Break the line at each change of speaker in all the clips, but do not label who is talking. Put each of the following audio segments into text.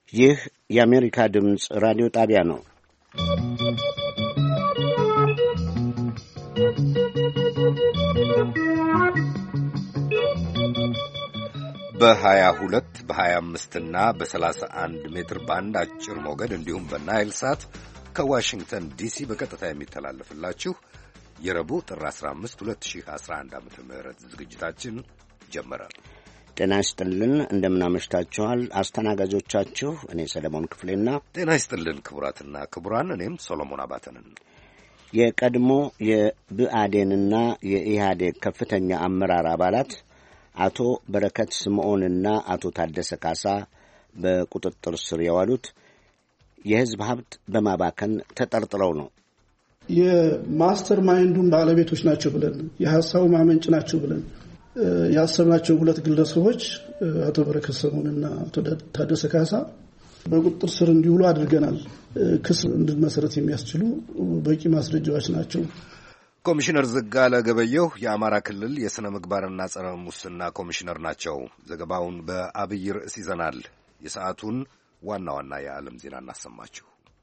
ይህ የአሜሪካ ድምፅ ራዲዮ ጣቢያ ነው።
በ22 በ25 እና በ31 ሜትር ባንድ አጭር ሞገድ እንዲሁም በናይል ሳት ከዋሽንግተን ዲሲ በቀጥታ የሚተላለፍላችሁ የረቡዕ ጥር 15 2011 ዓ.ም ዝግጅታችን ጀመረ።
ጤና ይስጥልን፣ እንደምናመሽታችኋል። አስተናጋጆቻችሁ እኔ ሰለሞን ክፍሌና
ጤና ይስጥልን ክቡራትና ክቡራን፣ እኔም ሶሎሞን አባተንን።
የቀድሞ የብአዴንና የኢህአዴግ ከፍተኛ አመራር አባላት አቶ በረከት ስምዖንና አቶ ታደሰ ካሳ በቁጥጥር ስር የዋሉት የሕዝብ ሀብት በማባከን ተጠርጥረው ነው።
የማስተር ማይንዱን ባለቤቶች ናቸው ብለን የሐሳቡ ማመንጭ ናቸው ብለን ያሰብናቸው ሁለት ግለሰቦች አቶ በረከት ስምዖንና አቶ ታደሰ ካሳ በቁጥጥር ስር እንዲውሉ አድርገናል። ክስ እንድንመሰረት የሚያስችሉ በቂ ማስረጃዎች ናቸው።
ኮሚሽነር ዝጋለ ገበየሁ የአማራ ክልል የሥነ ምግባርና ጸረ ሙስና ኮሚሽነር ናቸው። ዘገባውን በአብይ ርዕስ ይዘናል። የሰዓቱን ዋና ዋና የዓለም ዜና እናሰማችሁ።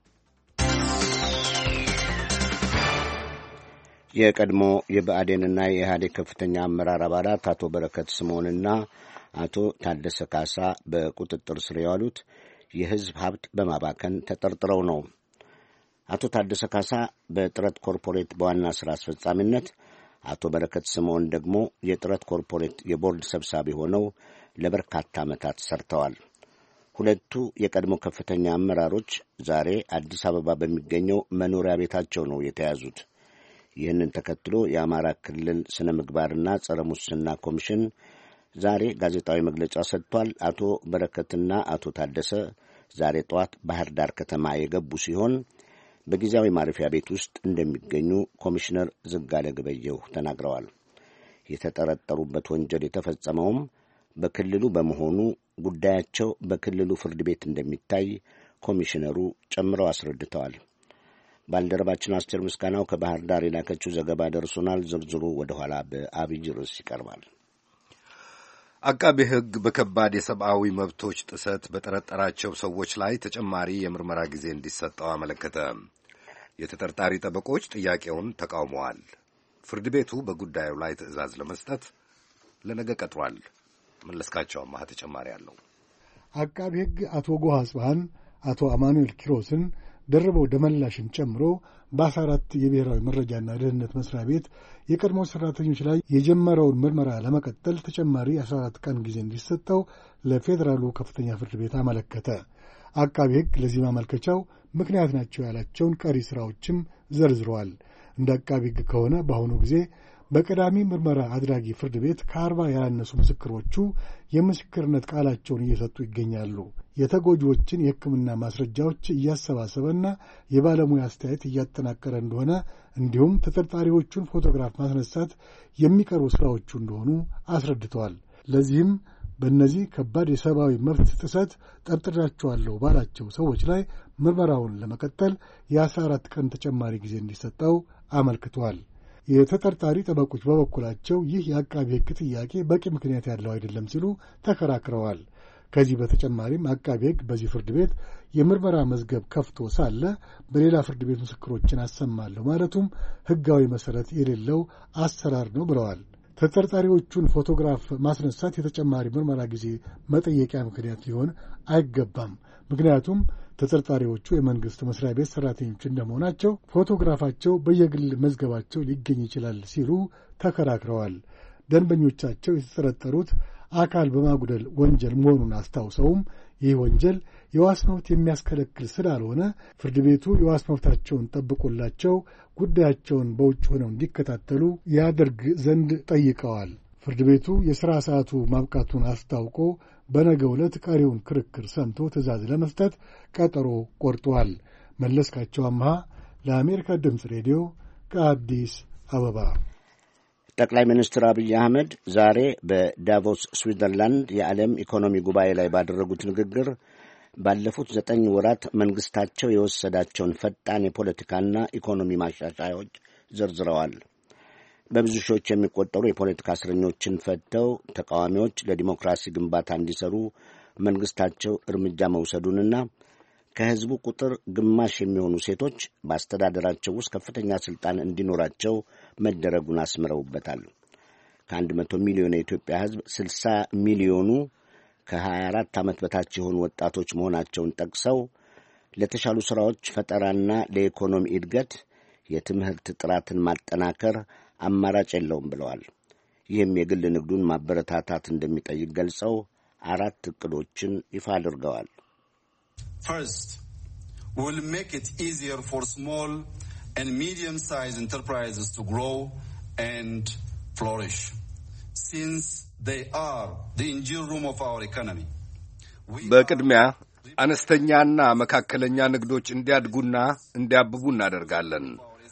የቀድሞ የብአዴንና የኢህአዴግ ከፍተኛ አመራር አባላት አቶ በረከት ስምዖንና አቶ ታደሰ ካሳ በቁጥጥር ስር የዋሉት የሕዝብ ሀብት በማባከን ተጠርጥረው ነው። አቶ ታደሰ ካሳ በጥረት ኮርፖሬት በዋና ሥራ አስፈጻሚነት፣ አቶ በረከት ስምዖን ደግሞ የጥረት ኮርፖሬት የቦርድ ሰብሳቢ ሆነው ለበርካታ ዓመታት ሰርተዋል። ሁለቱ የቀድሞ ከፍተኛ አመራሮች ዛሬ አዲስ አበባ በሚገኘው መኖሪያ ቤታቸው ነው የተያዙት። ይህንን ተከትሎ የአማራ ክልል ስነ ምግባርና ጸረ ሙስና ኮሚሽን ዛሬ ጋዜጣዊ መግለጫ ሰጥቷል። አቶ በረከትና አቶ ታደሰ ዛሬ ጠዋት ባህር ዳር ከተማ የገቡ ሲሆን በጊዜያዊ ማረፊያ ቤት ውስጥ እንደሚገኙ ኮሚሽነር ዝጋለ ገበየሁ ተናግረዋል። የተጠረጠሩበት ወንጀል የተፈጸመውም በክልሉ በመሆኑ ጉዳያቸው በክልሉ ፍርድ ቤት እንደሚታይ ኮሚሽነሩ ጨምረው አስረድተዋል። ባልደረባችን አስቴር ምስጋናው ከባህር ዳር የላከችው ዘገባ ደርሶናል። ዝርዝሩ ወደ ኋላ በአብይ ርዕስ ይቀርባል።
አቃቤ ሕግ በከባድ የሰብአዊ መብቶች ጥሰት በጠረጠራቸው ሰዎች ላይ ተጨማሪ የምርመራ ጊዜ እንዲሰጠው አመለከተ። የተጠርጣሪ ጠበቆች ጥያቄውን ተቃውመዋል። ፍርድ ቤቱ በጉዳዩ ላይ ትዕዛዝ ለመስጠት ለነገ ቀጥሯል። መለስካቸው አማሃ ተጨማሪ አለው።
አቃቤ ሕግ አቶ ጎህ አጽባሃን፣ አቶ አማኑኤል ኪሮስን፣ ደርበው ደመላሽን ጨምሮ በ14 የብሔራዊ መረጃና ደህንነት መስሪያ ቤት የቀድሞ ሠራተኞች ላይ የጀመረውን ምርመራ ለመቀጠል ተጨማሪ 14 ቀን ጊዜ እንዲሰጠው ለፌዴራሉ ከፍተኛ ፍርድ ቤት አመለከተ። አቃቤ ሕግ ለዚህ ማመልከቻው ምክንያት ናቸው ያላቸውን ቀሪ ሥራዎችም ዘርዝረዋል። እንደ አቃቤ ሕግ ከሆነ በአሁኑ ጊዜ በቀዳሚ ምርመራ አድራጊ ፍርድ ቤት ከ40 ያላነሱ ምስክሮቹ የምስክርነት ቃላቸውን እየሰጡ ይገኛሉ። የተጎጂዎችን የሕክምና ማስረጃዎች እያሰባሰበና የባለሙያ አስተያየት እያጠናቀረ እንደሆነ እንዲሁም ተጠርጣሪዎቹን ፎቶግራፍ ማስነሳት የሚቀርቡ ሥራዎቹ እንደሆኑ አስረድተዋል። ለዚህም በእነዚህ ከባድ የሰብአዊ መብት ጥሰት ጠርጥሬያቸዋለሁ ባላቸው ሰዎች ላይ ምርመራውን ለመቀጠል የ14 ቀን ተጨማሪ ጊዜ እንዲሰጠው አመልክቷል። የተጠርጣሪ ጠበቆች በበኩላቸው ይህ የአቃቢ ሕግ ጥያቄ በቂ ምክንያት ያለው አይደለም ሲሉ ተከራክረዋል። ከዚህ በተጨማሪም አቃቢ ሕግ በዚህ ፍርድ ቤት የምርመራ መዝገብ ከፍቶ ሳለ በሌላ ፍርድ ቤት ምስክሮችን አሰማለሁ ማለቱም ሕጋዊ መሠረት የሌለው አሰራር ነው ብለዋል። ተጠርጣሪዎቹን ፎቶግራፍ ማስነሳት የተጨማሪ ምርመራ ጊዜ መጠየቂያ ምክንያት ሊሆን አይገባም። ምክንያቱም ተጠርጣሪዎቹ የመንግሥት መስሪያ ቤት ሠራተኞች እንደመሆናቸው ፎቶግራፋቸው በየግል መዝገባቸው ሊገኝ ይችላል ሲሉ ተከራክረዋል። ደንበኞቻቸው የተጠረጠሩት አካል በማጉደል ወንጀል መሆኑን አስታውሰውም ይህ ወንጀል የዋስ መብት የሚያስከለክል ስላልሆነ ፍርድ ቤቱ የዋስ መብታቸውን ጠብቆላቸው ጉዳያቸውን በውጭ ሆነው እንዲከታተሉ ያደርግ ዘንድ ጠይቀዋል። ፍርድ ቤቱ የሥራ ሰዓቱ ማብቃቱን አስታውቆ በነገው ዕለት ቀሪውን ክርክር ሰምቶ ትዕዛዝ ለመስጠት ቀጠሮ ቆርጧል። መለስካቸው አምሃ ለአሜሪካ ድምፅ ሬዲዮ ከአዲስ አበባ።
ጠቅላይ ሚኒስትር አብይ አህመድ ዛሬ በዳቮስ ስዊዘርላንድ የዓለም ኢኮኖሚ ጉባኤ ላይ ባደረጉት ንግግር ባለፉት 9 ወራት መንግሥታቸው የወሰዳቸውን ፈጣን የፖለቲካና ኢኮኖሚ ማሻሻያዎች ዘርዝረዋል። በብዙ ሺዎች የሚቆጠሩ የፖለቲካ እስረኞችን ፈተው ተቃዋሚዎች ለዲሞክራሲ ግንባታ እንዲሰሩ መንግሥታቸው እርምጃ መውሰዱንና ከሕዝቡ ቁጥር ግማሽ የሚሆኑ ሴቶች በአስተዳደራቸው ውስጥ ከፍተኛ ሥልጣን እንዲኖራቸው መደረጉን አስምረውበታል። ከ100 ሚሊዮን የኢትዮጵያ ሕዝብ 60 ሚሊዮኑ ከ24 ዓመት በታች የሆኑ ወጣቶች መሆናቸውን ጠቅሰው ለተሻሉ ሥራዎች ፈጠራና ለኢኮኖሚ እድገት የትምህርት ጥራትን ማጠናከር አማራጭ የለውም ብለዋል። ይህም የግል ንግዱን ማበረታታት እንደሚጠይቅ ገልጸው 4 ዕቅዶችን ይፋ አድርገዋል።
First, we will make it easier for small and medium-sized enterprises to grow and flourish, since they are the engine room of our economy.
በቅድሚያ አነስተኛና መካከለኛ ንግዶች እንዲያድጉና እንዲያብቡ እናደርጋለን።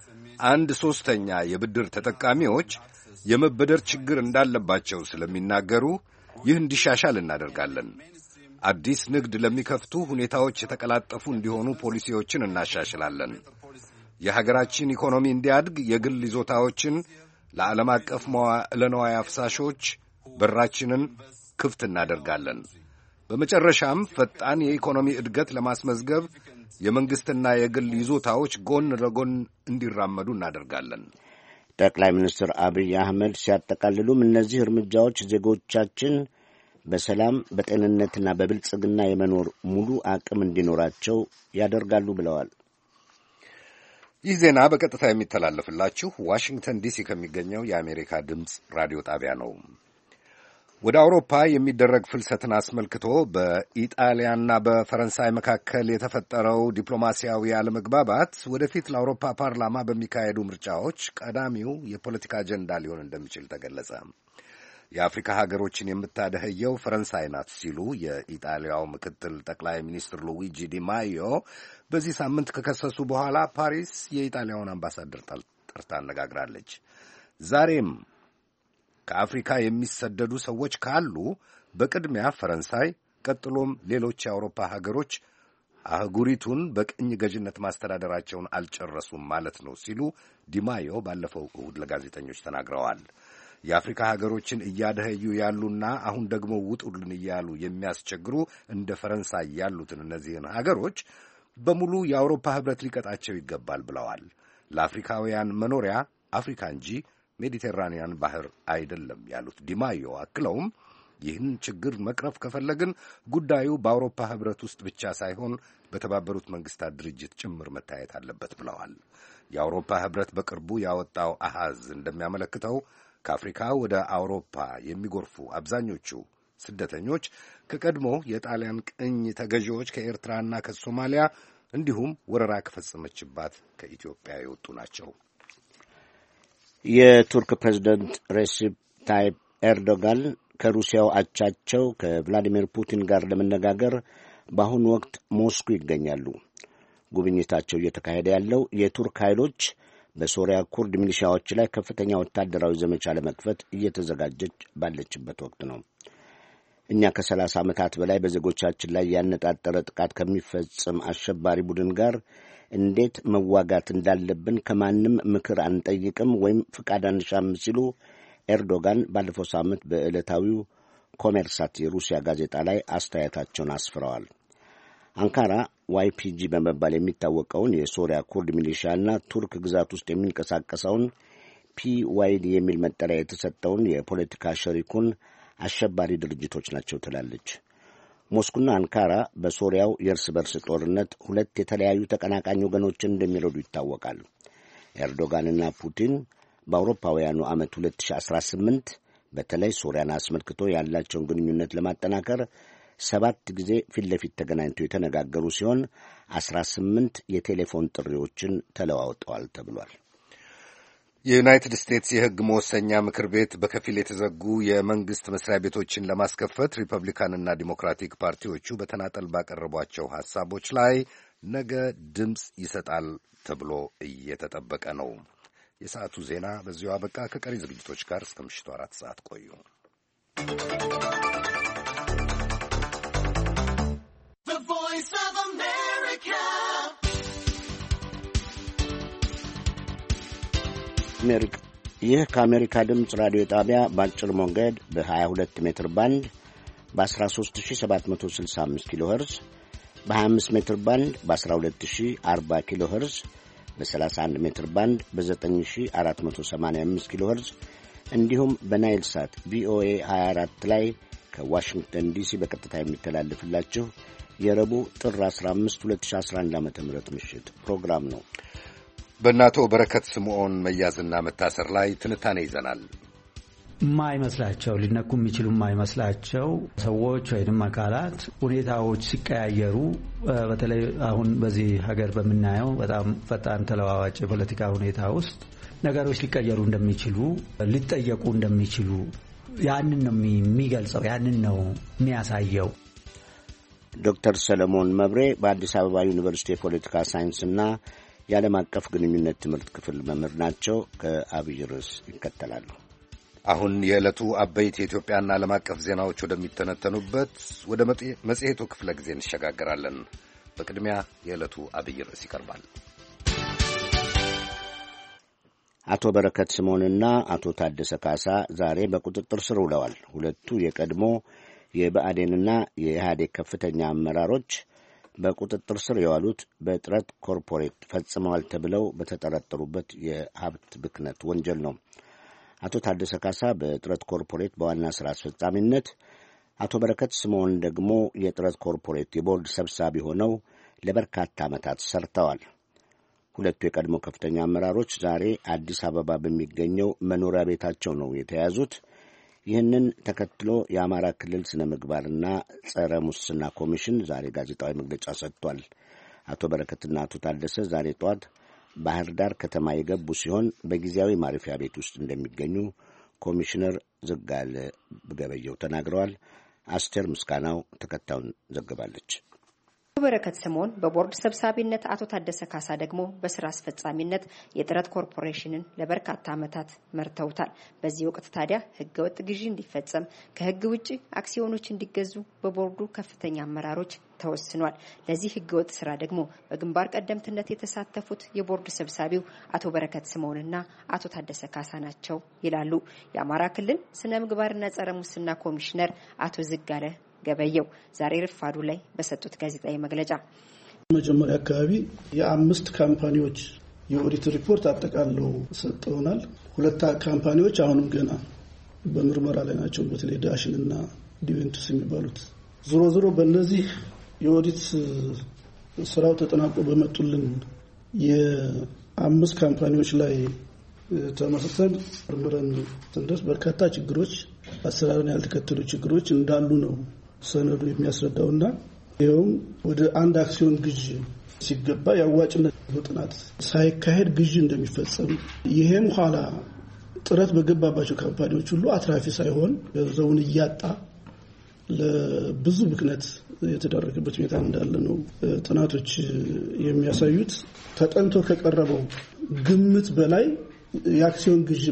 1/3 የብድር ተጠቃሚዎች የመበደር ችግር እንዳለባቸው ስለሚናገሩ ይህ እንዲሻሻል እናደርጋለን። አዲስ ንግድ ለሚከፍቱ ሁኔታዎች የተቀላጠፉ እንዲሆኑ ፖሊሲዎችን እናሻሽላለን። የሀገራችን ኢኮኖሚ እንዲያድግ የግል ይዞታዎችን ለዓለም አቀፍ መዋዕለ ንዋይ አፍሳሾች በራችንን ክፍት እናደርጋለን። በመጨረሻም ፈጣን የኢኮኖሚ እድገት ለማስመዝገብ የመንግሥትና የግል ይዞታዎች ጎን ለጎን እንዲራመዱ እናደርጋለን።
ጠቅላይ ሚኒስትር አብይ አህመድ ሲያጠቃልሉም እነዚህ እርምጃዎች ዜጎቻችን በሰላም በጤንነትና በብልጽግና የመኖር ሙሉ አቅም እንዲኖራቸው ያደርጋሉ ብለዋል።
ይህ ዜና በቀጥታ የሚተላለፍላችሁ ዋሽንግተን ዲሲ ከሚገኘው የአሜሪካ ድምፅ ራዲዮ ጣቢያ ነው። ወደ አውሮፓ የሚደረግ ፍልሰትን አስመልክቶ በኢጣሊያና በፈረንሳይ መካከል የተፈጠረው ዲፕሎማሲያዊ አለመግባባት ወደፊት ለአውሮፓ ፓርላማ በሚካሄዱ ምርጫዎች ቀዳሚው የፖለቲካ አጀንዳ ሊሆን እንደሚችል ተገለጸ። የአፍሪካ ሀገሮችን የምታደህየው ፈረንሳይ ናት ሲሉ የኢጣሊያው ምክትል ጠቅላይ ሚኒስትር ሉዊጂ ዲማዮ በዚህ ሳምንት ከከሰሱ በኋላ ፓሪስ የኢጣሊያውን አምባሳደር ጠርታ አነጋግራለች። ዛሬም ከአፍሪካ የሚሰደዱ ሰዎች ካሉ በቅድሚያ ፈረንሳይ፣ ቀጥሎም ሌሎች የአውሮፓ ሀገሮች አህጉሪቱን በቅኝ ገዥነት ማስተዳደራቸውን አልጨረሱም ማለት ነው ሲሉ ዲማዮ ባለፈው እሁድ ለጋዜጠኞች ተናግረዋል። የአፍሪካ ሀገሮችን እያደኸዩ ያሉና አሁን ደግሞ ውጡልን እያሉ የሚያስቸግሩ እንደ ፈረንሳይ ያሉትን እነዚህን ሀገሮች በሙሉ የአውሮፓ ሕብረት ሊቀጣቸው ይገባል ብለዋል። ለአፍሪካውያን መኖሪያ አፍሪካ እንጂ ሜዲቴራንያን ባህር አይደለም ያሉት ዲማዮ አክለውም ይህን ችግር መቅረፍ ከፈለግን ጉዳዩ በአውሮፓ ሕብረት ውስጥ ብቻ ሳይሆን በተባበሩት መንግስታት ድርጅት ጭምር መታየት አለበት ብለዋል። የአውሮፓ ሕብረት በቅርቡ ያወጣው አሃዝ እንደሚያመለክተው ከአፍሪካ ወደ አውሮፓ የሚጎርፉ አብዛኞቹ ስደተኞች ከቀድሞ የጣሊያን ቅኝ ተገዢዎች ከኤርትራና ከሶማሊያ እንዲሁም ወረራ ከፈጸመችባት ከኢትዮጵያ የወጡ ናቸው።
የቱርክ ፕሬዝደንት ሬሲፕ ታይፕ ኤርዶጋን ከሩሲያው አቻቸው ከቭላዲሚር ፑቲን ጋር ለመነጋገር በአሁኑ ወቅት ሞስኮ ይገኛሉ። ጉብኝታቸው እየተካሄደ ያለው የቱርክ ኃይሎች በሶሪያ ኩርድ ሚሊሻዎች ላይ ከፍተኛ ወታደራዊ ዘመቻ ለመክፈት እየተዘጋጀች ባለችበት ወቅት ነው። እኛ ከ30 ዓመታት በላይ በዜጎቻችን ላይ ያነጣጠረ ጥቃት ከሚፈጽም አሸባሪ ቡድን ጋር እንዴት መዋጋት እንዳለብን ከማንም ምክር አንጠይቅም ወይም ፍቃድ አንሻም ሲሉ ኤርዶጋን ባለፈው ሳምንት በዕለታዊው ኮሜርሳት የሩሲያ ጋዜጣ ላይ አስተያየታቸውን አስፍረዋል። አንካራ ዋይፒጂ በመባል የሚታወቀውን የሶሪያ ኩርድ ሚሊሻና ቱርክ ግዛት ውስጥ የሚንቀሳቀሰውን ፒዋይዲ የሚል መጠሪያ የተሰጠውን የፖለቲካ ሸሪኩን አሸባሪ ድርጅቶች ናቸው ትላለች። ሞስኮና አንካራ በሶሪያው የእርስ በርስ ጦርነት 2 የተለያዩ ተቀናቃኝ ወገኖችን እንደሚረዱ ይታወቃል። ኤርዶጋንና ፑቲን በአውሮፓውያኑ ዓመት 2018 በተለይ ሶሪያን አስመልክቶ ያላቸውን ግንኙነት ለማጠናከር 7 ጊዜ ፊት ለፊት ተገናኝተው የተነጋገሩ ሲሆን 18 የቴሌፎን ጥሪዎችን ተለዋውጠዋል ተብሏል።
የዩናይትድ ስቴትስ የሕግ መወሰኛ ምክር ቤት በከፊል የተዘጉ የመንግሥት መስሪያ ቤቶችን ለማስከፈት ሪፐብሊካንና ዲሞክራቲክ ፓርቲዎቹ በተናጠል ባቀረቧቸው ሐሳቦች ላይ ነገ ድምፅ ይሰጣል ተብሎ እየተጠበቀ ነው። የሰዓቱ ዜና በዚሁ አበቃ። ከቀሪ ዝግጅቶች ጋር እስከ ምሽቱ 4 ሰዓት ቆዩ።
ይህ ከአሜሪካ ድምፅ ራዲዮ ጣቢያ በአጭር ሞገድ በ22 ሜትር ባንድ በ13765 ኪሎ ኸርዝ በ25 ሜትር ባንድ በ12040 ኪሎ ኸርዝ በ31 ሜትር ባንድ በ9485 ኪሎ ኸርዝ እንዲሁም በናይል ሳት ቪኦኤ 24 ላይ ከዋሽንግተን ዲሲ በቀጥታ የሚተላለፍላችሁ የረቡዕ ጥር 15 2011 ዓ.ም ምሽት ፕሮግራም ነው።
በእናቶ በረከት ስምዖን መያዝና መታሰር ላይ ትንታኔ ይዘናል።
ማይመስላቸው ሊነኩ የሚችሉ ማይመስላቸው ሰዎች ወይንም አካላት ሁኔታዎች ሲቀያየሩ በተለይ አሁን በዚህ ሀገር በምናየው በጣም ፈጣን ተለዋዋጭ የፖለቲካ ሁኔታ ውስጥ ነገሮች ሊቀየሩ እንደሚችሉ ሊጠየቁ እንደሚችሉ ያንን ነው የሚገልጸው፣ ያንን ነው የሚያሳየው።
ዶክተር ሰለሞን መብሬ በአዲስ አበባ ዩኒቨርሲቲ የፖለቲካ ሳይንስና የዓለም አቀፍ ግንኙነት ትምህርት ክፍል መምህር ናቸው። ከአብይ ርዕስ ይከተላሉ።
አሁን የዕለቱ አበይት የኢትዮጵያና ዓለም አቀፍ ዜናዎች ወደሚተነተኑበት ወደ መጽሔቱ ክፍለ ጊዜ እንሸጋገራለን። በቅድሚያ የዕለቱ አብይ ርዕስ ይቀርባል።
አቶ በረከት ስምዖንና አቶ ታደሰ ካሳ ዛሬ በቁጥጥር ስር ውለዋል። ሁለቱ የቀድሞ የብአዴንና የኢህአዴግ ከፍተኛ አመራሮች በቁጥጥር ስር የዋሉት በጥረት ኮርፖሬት ፈጽመዋል ተብለው በተጠረጠሩበት የሀብት ብክነት ወንጀል ነው። አቶ ታደሰ ካሳ በጥረት ኮርፖሬት በዋና ሥራ አስፈጻሚነት፣ አቶ በረከት ስምዖን ደግሞ የጥረት ኮርፖሬት የቦርድ ሰብሳቢ ሆነው ለበርካታ ዓመታት ሰርተዋል። ሁለቱ የቀድሞ ከፍተኛ አመራሮች ዛሬ አዲስ አበባ በሚገኘው መኖሪያ ቤታቸው ነው የተያዙት። ይህንን ተከትሎ የአማራ ክልል ስነ ምግባርና ጸረ ሙስና ኮሚሽን ዛሬ ጋዜጣዊ መግለጫ ሰጥቷል። አቶ በረከትና አቶ ታደሰ ዛሬ ጠዋት ባህር ዳር ከተማ የገቡ ሲሆን በጊዜያዊ ማረፊያ ቤት ውስጥ እንደሚገኙ ኮሚሽነር ዝጋለ ገበየው ተናግረዋል። አስቴር ምስጋናው ተከታዩን ዘግባለች።
በረከት ስምዖን በቦርድ ሰብሳቢነት፣ አቶ ታደሰ ካሳ ደግሞ በስራ አስፈጻሚነት የጥረት ኮርፖሬሽንን ለበርካታ ዓመታት መርተውታል። በዚህ ወቅት ታዲያ ህገወጥ ግዢ እንዲፈጸም፣ ከህግ ውጪ አክሲዮኖች እንዲገዙ በቦርዱ ከፍተኛ አመራሮች ተወስኗል። ለዚህ ህገወጥ ስራ ደግሞ በግንባር ቀደምትነት የተሳተፉት የቦርድ ሰብሳቢው አቶ በረከት ስምዖንና አቶ ታደሰ ካሳ ናቸው ይላሉ የአማራ ክልል ስነ ምግባርና ጸረ ሙስና ኮሚሽነር አቶ ዝጋለ ገበየው ዛሬ ረፋዱ ላይ በሰጡት ጋዜጣዊ መግለጫ።
መጀመሪያ አካባቢ የአምስት ካምፓኒዎች የኦዲት ሪፖርት አጠቃለው ሰጥተውናል። ሁለት ካምፓኒዎች አሁንም ገና በምርመራ ላይ ናቸው፣ በተለይ ዳሽን እና ዲቬንቱስ የሚባሉት። ዞሮ በእነዚህ የኦዲት ስራው ተጠናቆ በመጡልን የአምስት ካምፓኒዎች ላይ ተመስርተን ምርመራን ስንደርስ በርካታ ችግሮች፣ አሰራርን ያልተከተሉ ችግሮች እንዳሉ ነው ሰነዱ የሚያስረዳውና ይኸውም ወደ አንድ አክሲዮን ግዢ ሲገባ የአዋጭነት ጥናት ሳይካሄድ ግዢ እንደሚፈጸም፣ ይሄም ኋላ ጥረት በገባባቸው ካምፓኒዎች ሁሉ አትራፊ ሳይሆን ገንዘቡን እያጣ ለብዙ ብክነት የተዳረገበት ሁኔታ እንዳለ ነው ጥናቶች የሚያሳዩት። ተጠንቶ ከቀረበው ግምት በላይ የአክሲዮን ግዢ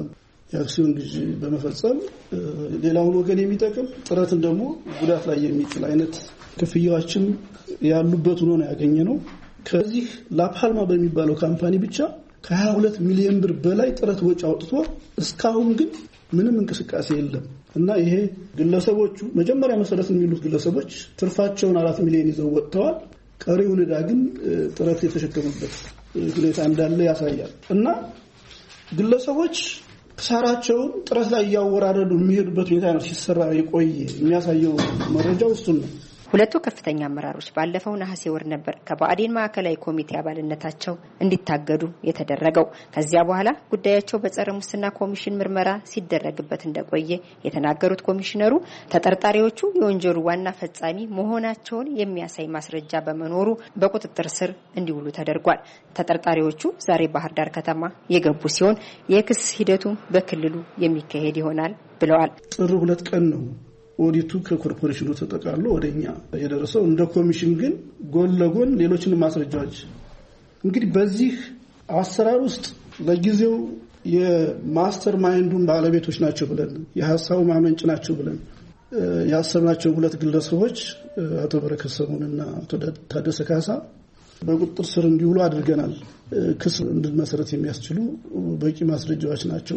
በመፈጸም ሌላውን ወገን የሚጠቅም ጥረትን ደግሞ ጉዳት ላይ የሚጥል አይነት ክፍያዎችን ያሉበት ሆኖ ነው ያገኘነው። ከዚህ ላፓልማ በሚባለው ካምፓኒ ብቻ ከ22 ሚሊዮን ብር በላይ ጥረት ወጪ አውጥቶ እስካሁን ግን ምንም እንቅስቃሴ የለም እና ይሄ ግለሰቦቹ መጀመሪያ መሰረት የሚሉት ግለሰቦች ትርፋቸውን 4 ሚሊዮን ይዘው ወጥተዋል። ቀሪውን ዕዳ ግን ጥረት የተሸከሙበት ሁኔታ እንዳለ ያሳያል እና ግለሰቦች ክሳራቸውን ጥረት ላይ እያወራረዱ የሚሄዱበት ሁኔታ ነው ሲሰራ የቆየ የሚያሳየው መረጃው እሱን ነው።
ሁለቱ ከፍተኛ አመራሮች ባለፈው ነሐሴ ወር ነበር ከብአዴን ማዕከላዊ ኮሚቴ አባልነታቸው እንዲታገዱ የተደረገው። ከዚያ በኋላ ጉዳያቸው በጸረ ሙስና ኮሚሽን ምርመራ ሲደረግበት እንደቆየ የተናገሩት ኮሚሽነሩ ተጠርጣሪዎቹ የወንጀሉ ዋና ፈጻሚ መሆናቸውን የሚያሳይ ማስረጃ በመኖሩ በቁጥጥር ስር እንዲውሉ ተደርጓል። ተጠርጣሪዎቹ ዛሬ ባህር ዳር ከተማ የገቡ ሲሆን የክስ ሂደቱ በክልሉ የሚካሄድ ይሆናል ብለዋል።
ጥር 2 ቀን ነው ኦዲቱ ከኮርፖሬሽኑ ተጠቃሎ ወደኛ የደረሰው። እንደ ኮሚሽን ግን ጎን ለጎን ሌሎችን ማስረጃዎች እንግዲህ በዚህ አሰራር ውስጥ ለጊዜው የማስተር ማይንዱን ባለቤቶች ናቸው ብለን የሐሳቡ ማመንጭ ናቸው ብለን ያሰብናቸው ሁለት ግለሰቦች አቶ በረከት ስምዖንና አቶ ታደሰ ካሳ በቁጥጥር ስር እንዲውሉ አድርገናል። ክስ እንድንመሰረት የሚያስችሉ በቂ ማስረጃዎች ናቸው።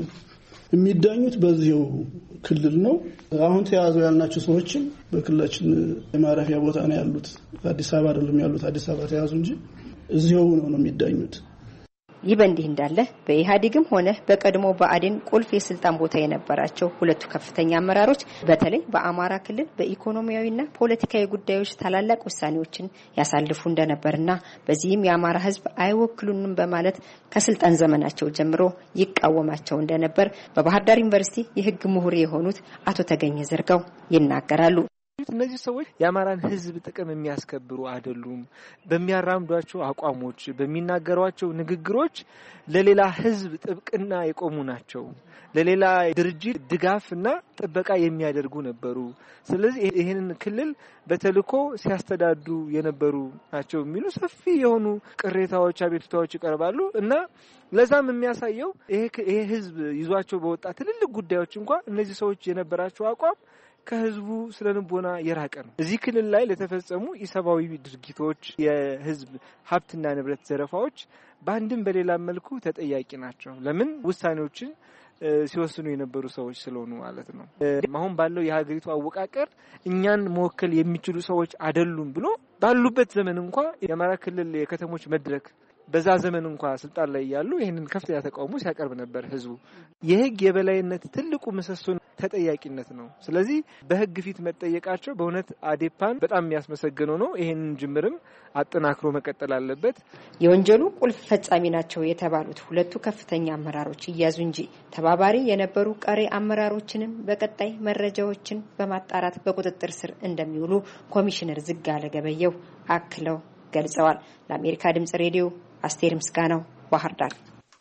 የሚዳኙት በዚሁ ክልል ነው። አሁን ተያዘው ያልናቸው ሰዎችም በክልላችን የማረፊያ ቦታ ነው ያሉት። አዲስ አበባ አይደለም ያሉት። አዲስ አበባ ተያዙ እንጂ እዚሁ ነው የሚዳኙት።
ይህ በእንዲህ እንዳለ በኢህአዴግም ሆነ በቀድሞ ብአዴን ቁልፍ የስልጣን ቦታ የነበራቸው ሁለቱ ከፍተኛ አመራሮች በተለይ በአማራ ክልል በኢኮኖሚያዊና ፖለቲካዊ ጉዳዮች ታላላቅ ውሳኔዎችን ያሳልፉ እንደነበርና በዚህም የአማራ ሕዝብ አይወክሉንም በማለት ከስልጣን ዘመናቸው ጀምሮ ይቃወማቸው እንደነበር በባህር ዳር ዩኒቨርሲቲ የሕግ ምሁር የሆኑት አቶ ተገኘ ዘርጋው ይናገራሉ።
እነዚህ ሰዎች የአማራን ህዝብ ጥቅም የሚያስከብሩ አይደሉም። በሚያራምዷቸው አቋሞች፣ በሚናገሯቸው ንግግሮች ለሌላ ህዝብ ጥብቅና የቆሙ ናቸው። ለሌላ ድርጅት ድጋፍና ጥበቃ የሚያደርጉ ነበሩ። ስለዚህ ይህንን ክልል በተልኮ ሲያስተዳዱ የነበሩ ናቸው የሚሉ ሰፊ የሆኑ ቅሬታዎች፣ አቤቱታዎች ይቀርባሉ እና ለዛም የሚያሳየው ይሄ ህዝብ ይዟቸው በወጣ ትልልቅ ጉዳዮች እንኳን እነዚህ ሰዎች የነበራቸው አቋም ከህዝቡ ስለንቦና የራቀ ነው። እዚህ ክልል ላይ ለተፈጸሙ ኢሰብአዊ ድርጊቶች፣ የህዝብ ሀብትና ንብረት ዘረፋዎች በአንድም በሌላ መልኩ ተጠያቂ ናቸው። ለምን ውሳኔዎችን ሲወስኑ የነበሩ ሰዎች ስለሆኑ ማለት ነው። አሁን ባለው የሀገሪቱ አወቃቀር እኛን መወከል የሚችሉ ሰዎች አይደሉም ብሎ ባሉበት ዘመን እንኳን የአማራ ክልል የከተሞች መድረክ በዛ ዘመን እንኳን ስልጣን ላይ ያሉ ይህንን ከፍተኛ ተቃውሞ ሲያቀርብ ነበር ህዝቡ። የህግ የበላይነት ትልቁ ምሰሶ ተጠያቂነት ነው። ስለዚህ በህግ ፊት መጠየቃቸው በእውነት አዴፓን በጣም የሚያስመሰግነው ነው። ይሄንን ጅምርም አጠናክሮ መቀጠል አለበት።
የወንጀሉ ቁልፍ ፈጻሚ ናቸው የተባሉት ሁለቱ ከፍተኛ አመራሮች ይያዙ እንጂ ተባባሪ የነበሩ ቀሪ አመራሮችንም በቀጣይ መረጃዎችን በማጣራት በቁጥጥር ስር እንደሚውሉ ኮሚሽነር ዝጋለ ገበየው አክለው ገልጸዋል። ለአሜሪካ ድምጽ ሬዲዮ አስቴር ምስጋናው ባህር ዳር።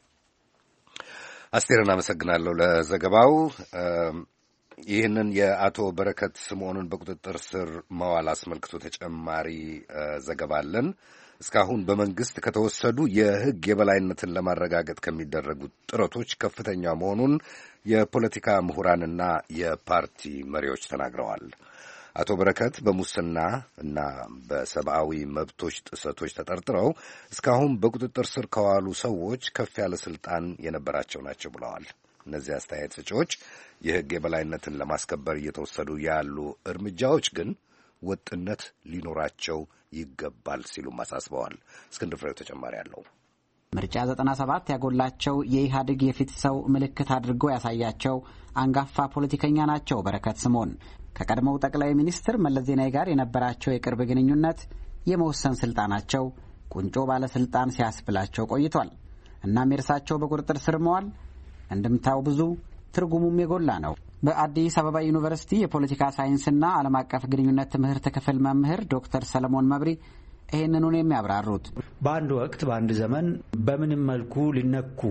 አስቴርን አመሰግናለሁ ለዘገባው። ይህንን የአቶ በረከት ስምዖንን በቁጥጥር ስር መዋል አስመልክቶ ተጨማሪ ዘገባ አለን። እስካሁን በመንግስት ከተወሰዱ የህግ የበላይነትን ለማረጋገጥ ከሚደረጉ ጥረቶች ከፍተኛ መሆኑን የፖለቲካ ምሁራንና የፓርቲ መሪዎች ተናግረዋል። አቶ በረከት በሙስና እና በሰብአዊ መብቶች ጥሰቶች ተጠርጥረው እስካሁን በቁጥጥር ስር ከዋሉ ሰዎች ከፍ ያለ ስልጣን የነበራቸው ናቸው ብለዋል። እነዚህ አስተያየት ሰጪዎች የህግ የበላይነትን ለማስከበር እየተወሰዱ ያሉ እርምጃዎች ግን ወጥነት ሊኖራቸው ይገባል ሲሉም አሳስበዋል። እስክንድር ፍሬው ተጨማሪ አለው።
ምርጫ 97 ያጎላቸው የኢህአዴግ የፊት ሰው ምልክት አድርጎ ያሳያቸው አንጋፋ ፖለቲከኛ ናቸው በረከት ስምዖን። ከቀድሞው ጠቅላይ ሚኒስትር መለስ ዜናዊ ጋር የነበራቸው የቅርብ ግንኙነት የመወሰን ስልጣናቸው ቁንጮ ባለስልጣን ሲያስብላቸው ቆይቷል። እናም የእርሳቸው በቁጥጥር ስር መዋል እንድምታው ብዙ ትርጉሙም የጎላ ነው። በአዲስ አበባ ዩኒቨርሲቲ የፖለቲካ ሳይንስና ዓለም አቀፍ ግንኙነት ትምህርት ክፍል መምህር ዶክተር ሰለሞን መብሪ ይህንኑን የሚያብራሩት
በአንድ ወቅት በአንድ ዘመን በምንም መልኩ ሊነኩ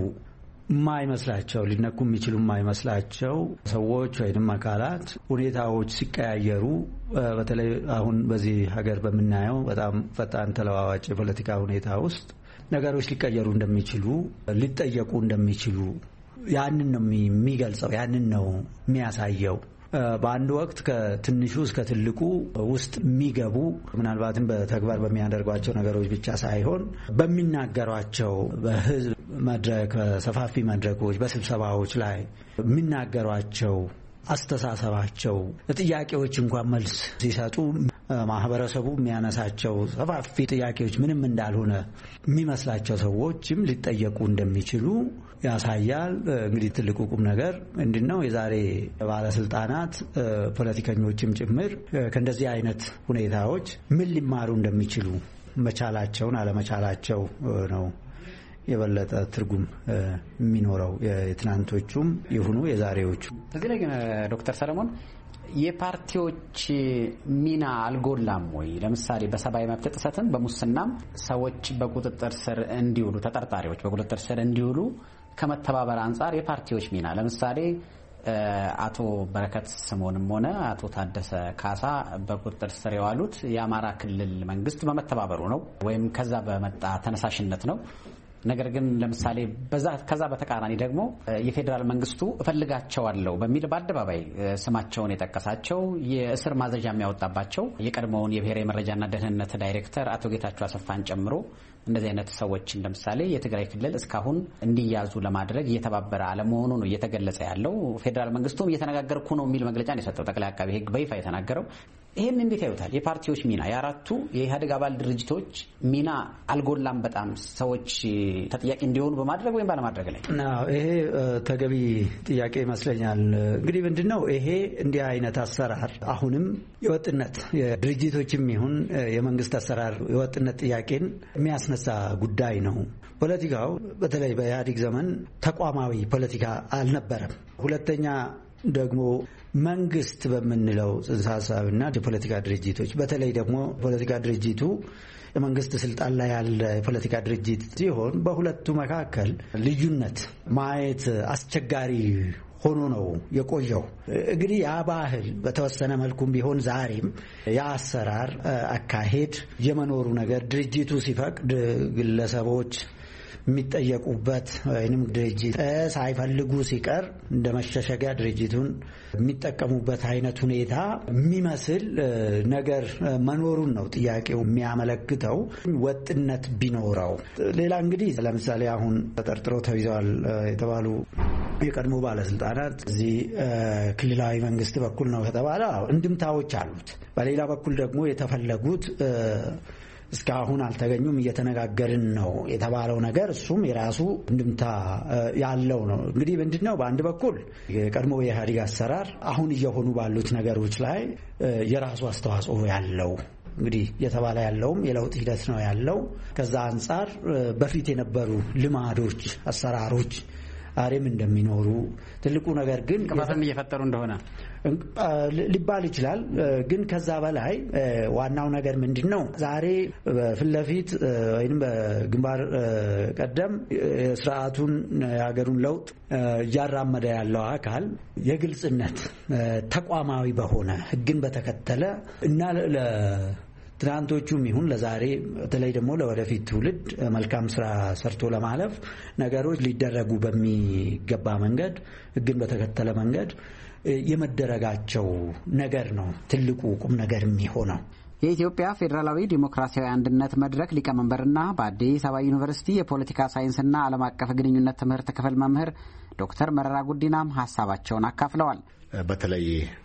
የሚችሉ የማይመስላቸው ሰዎች ወይም አካላት ሁኔታዎች ሲቀያየሩ በተለይ አሁን በዚህ ሀገር በምናየው በጣም ፈጣን ተለዋዋጭ የፖለቲካ ሁኔታ ውስጥ ነገሮች ሊቀየሩ እንደሚችሉ ሊጠየቁ እንደሚችሉ ያንን ነው የሚገልጸው፣ ያንን ነው የሚያሳየው። በአንድ ወቅት ከትንሹ እስከ ትልቁ ውስጥ የሚገቡ ምናልባትም በተግባር በሚያደርጓቸው ነገሮች ብቻ ሳይሆን በሚናገሯቸው በህዝብ መድረክ፣ በሰፋፊ መድረኮች፣ በስብሰባዎች ላይ የሚናገሯቸው አስተሳሰባቸው፣ ጥያቄዎች እንኳን መልስ ሲሰጡ ማህበረሰቡ የሚያነሳቸው ሰፋፊ ጥያቄዎች ምንም እንዳልሆነ የሚመስላቸው ሰዎችም ሊጠየቁ እንደሚችሉ ያሳያል። እንግዲህ ትልቁ ቁም ነገር ምንድነው? የዛሬ ባለስልጣናት ፖለቲከኞችም ጭምር ከእንደዚህ አይነት ሁኔታዎች ምን ሊማሩ እንደሚችሉ መቻላቸውን አለመቻላቸው ነው የበለጠ ትርጉም የሚኖረው የትናንቶቹም ይሁኑ የዛሬዎቹ።
እዚህ ላይ ግን ዶክተር ሰለሞን የፓርቲዎች ሚና አልጎላም ወይ? ለምሳሌ በሰብአዊ መብት ጥሰትም በሙስናም ሰዎች በቁጥጥር ስር እንዲውሉ፣ ተጠርጣሪዎች በቁጥጥር ስር እንዲውሉ ከመተባበር አንጻር የፓርቲዎች ሚና ለምሳሌ አቶ በረከት ስምዖንም ሆነ አቶ ታደሰ ካሳ በቁጥጥር ስር የዋሉት የአማራ ክልል መንግስት በመተባበሩ ነው ወይም ከዛ በመጣ ተነሳሽነት ነው። ነገር ግን ለምሳሌ ከዛ በተቃራኒ ደግሞ የፌዴራል መንግስቱ እፈልጋቸዋለሁ በሚል በአደባባይ ስማቸውን የጠቀሳቸው የእስር ማዘዣ የሚያወጣባቸው የቀድሞውን የብሔራዊ መረጃና ደህንነት ዳይሬክተር አቶ ጌታቸው አሰፋን ጨምሮ እንደዚህ አይነት ሰዎችን ለምሳሌ የትግራይ ክልል እስካሁን እንዲያዙ ለማድረግ እየተባበረ አለመሆኑ ነው እየተገለጸ ያለው። ፌዴራል መንግስቱም እየተነጋገርኩ ነው የሚል መግለጫ ነው የሰጠው ጠቅላይ አቃቤ ሕግ በይፋ የተናገረው። ይህን እንዴት ያዩታል? የፓርቲዎች ሚና፣ የአራቱ የኢህአዴግ አባል ድርጅቶች ሚና አልጎላም በጣም ሰዎች ተጠያቂ እንዲሆኑ በማድረግ ወይም ባለማድረግ ላይ?
ይሄ ተገቢ ጥያቄ ይመስለኛል። እንግዲህ ምንድነው ይሄ እንዲህ አይነት አሰራር አሁንም የወጥነት የድርጅቶችም ይሁን የመንግስት አሰራር የወጥነት ጥያቄን የሚያስነሳ ጉዳይ ነው። ፖለቲካው በተለይ በኢህአዴግ ዘመን ተቋማዊ ፖለቲካ አልነበረም። ሁለተኛ ደግሞ መንግስት በምንለው ጽንሰ ሀሳብና የፖለቲካ ድርጅቶች በተለይ ደግሞ ፖለቲካ ድርጅቱ የመንግስት ስልጣን ላይ ያለ የፖለቲካ ድርጅት ሲሆን በሁለቱ መካከል ልዩነት ማየት አስቸጋሪ ሆኖ ነው የቆየው። እንግዲህ ያ ባህል በተወሰነ መልኩም ቢሆን ዛሬም ያ አሰራር አካሄድ የመኖሩ ነገር ድርጅቱ ሲፈቅድ ግለሰቦች የሚጠየቁበት ወይንም ድርጅት ሳይፈልጉ ሲቀር እንደ መሸሸጊያ ድርጅቱን የሚጠቀሙበት አይነት ሁኔታ የሚመስል ነገር መኖሩን ነው ጥያቄው የሚያመለክተው። ወጥነት ቢኖረው ሌላ እንግዲህ ለምሳሌ አሁን ተጠርጥረው ተይዘዋል የተባሉ የቀድሞ ባለስልጣናት እዚህ ክልላዊ መንግስት በኩል ነው ከተባለ እንድምታዎች አሉት። በሌላ በኩል ደግሞ የተፈለጉት እስካሁን አልተገኙም እየተነጋገርን ነው የተባለው ነገር እሱም የራሱ እንድምታ ያለው ነው። እንግዲህ ምንድነው በአንድ በኩል የቀድሞ የኢህአዴግ አሰራር አሁን እየሆኑ ባሉት ነገሮች ላይ የራሱ አስተዋጽኦ ያለው እንግዲህ እየተባለ ያለውም የለውጥ ሂደት ነው ያለው። ከዛ አንጻር በፊት የነበሩ ልማዶች፣ አሰራሮች አሬም እንደሚኖሩ ትልቁ ነገር ግን
ቅባትም እየፈጠሩ እንደሆነ
ሊባል ይችላል። ግን ከዛ በላይ ዋናው ነገር ምንድነው ዛሬ ፊት ለፊት ወይም በግንባር ቀደም ስርዓቱን የሀገሩን ለውጥ እያራመደ ያለው አካል የግልጽነት ተቋማዊ በሆነ ሕግን በተከተለ እና ትናንቶቹም ይሁን ለዛሬ በተለይ ደግሞ ለወደፊት ትውልድ መልካም ስራ ሰርቶ ለማለፍ ነገሮች ሊደረጉ በሚገባ መንገድ ሕግን በተከተለ መንገድ የመደረጋቸው ነገር ነው ትልቁ ቁም ነገር የሚሆነው።
የኢትዮጵያ ፌዴራላዊ ዲሞክራሲያዊ አንድነት መድረክ ሊቀመንበርና በአዲስ አበባ ዩኒቨርሲቲ የፖለቲካ ሳይንስና ዓለም አቀፍ ግንኙነት ትምህርት ክፍል መምህር ዶክተር መረራ ጉዲናም ሀሳባቸውን አካፍለዋል።
በተለይ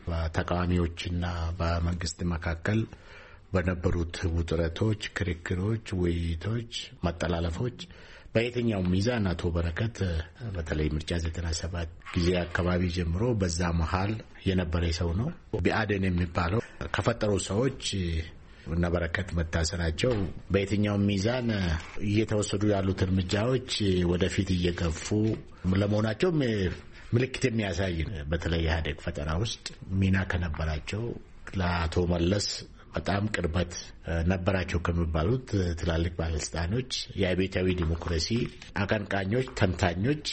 በተቃዋሚዎችና በመንግስት መካከል በነበሩት ውጥረቶች፣ ክርክሮች፣ ውይይቶች፣ መጠላለፎች በየትኛው ሚዛን አቶ በረከት በተለይ ምርጫ 97 ጊዜ አካባቢ ጀምሮ በዛ መሃል የነበረ ሰው ነው። ብአዴን የሚባለው ከፈጠሩ ሰዎች እና በረከት መታሰራቸው በየትኛው ሚዛን እየተወሰዱ ያሉት እርምጃዎች ወደፊት እየገፉ ለመሆናቸው ምልክት የሚያሳይ በተለይ ኢህአዴግ ፈጠራ ውስጥ ሚና ከነበራቸው ለአቶ መለስ በጣም ቅርበት ነበራቸው ከሚባሉት ትላልቅ ባለስልጣኖች የአብዮታዊ ዲሞክራሲ አቀንቃኞች፣ ተንታኞች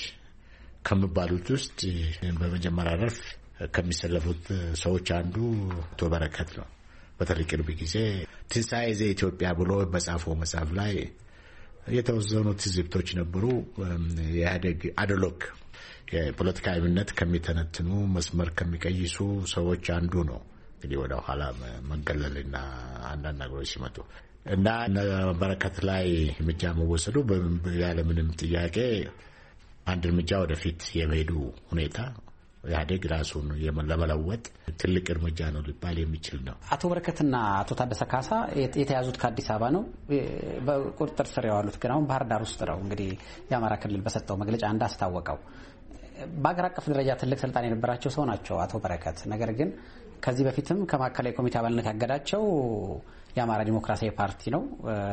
ከሚባሉት ውስጥ በመጀመሪያ ረድፍ ከሚሰለፉት ሰዎች አንዱ አቶ በረከት ነው። በተለይ ቅርብ ጊዜ ትንሣኤ ዘኢትዮጵያ ብሎ በጻፈው መጽሐፍ ላይ የተወሰኑ ትዝብቶች ነበሩ። የኢህአዴግ አድሎክ የፖለቲካ እምነት ከሚተነትኑ መስመር ከሚቀይሱ ሰዎች አንዱ ነው። እንግዲህ ወደ ኋላ መገለልና አንዳንድ ነገሮች ሲመጡ እና በረከት ላይ እርምጃ መወሰዱ ያለምንም ጥያቄ አንድ እርምጃ ወደፊት የመሄዱ ሁኔታ ኢህአዴግ ራሱን ለመለወጥ ትልቅ እርምጃ ነው ሊባል የሚችል ነው።
አቶ በረከትና አቶ ታደሰ ካሳ የተያዙት ከአዲስ አበባ ነው። በቁጥጥር ስር የዋሉት ግን አሁን ባህር ዳር ውስጥ ነው። እንግዲህ የአማራ ክልል በሰጠው መግለጫ እንዳስታወቀው በአገር አቀፍ ደረጃ ትልቅ ስልጣን የነበራቸው ሰው ናቸው አቶ በረከት። ነገር ግን ከዚህ በፊትም ከማዕከላዊ ኮሚቴ አባልነት ያገዳቸው የአማራ ዲሞክራሲያዊ ፓርቲ ነው።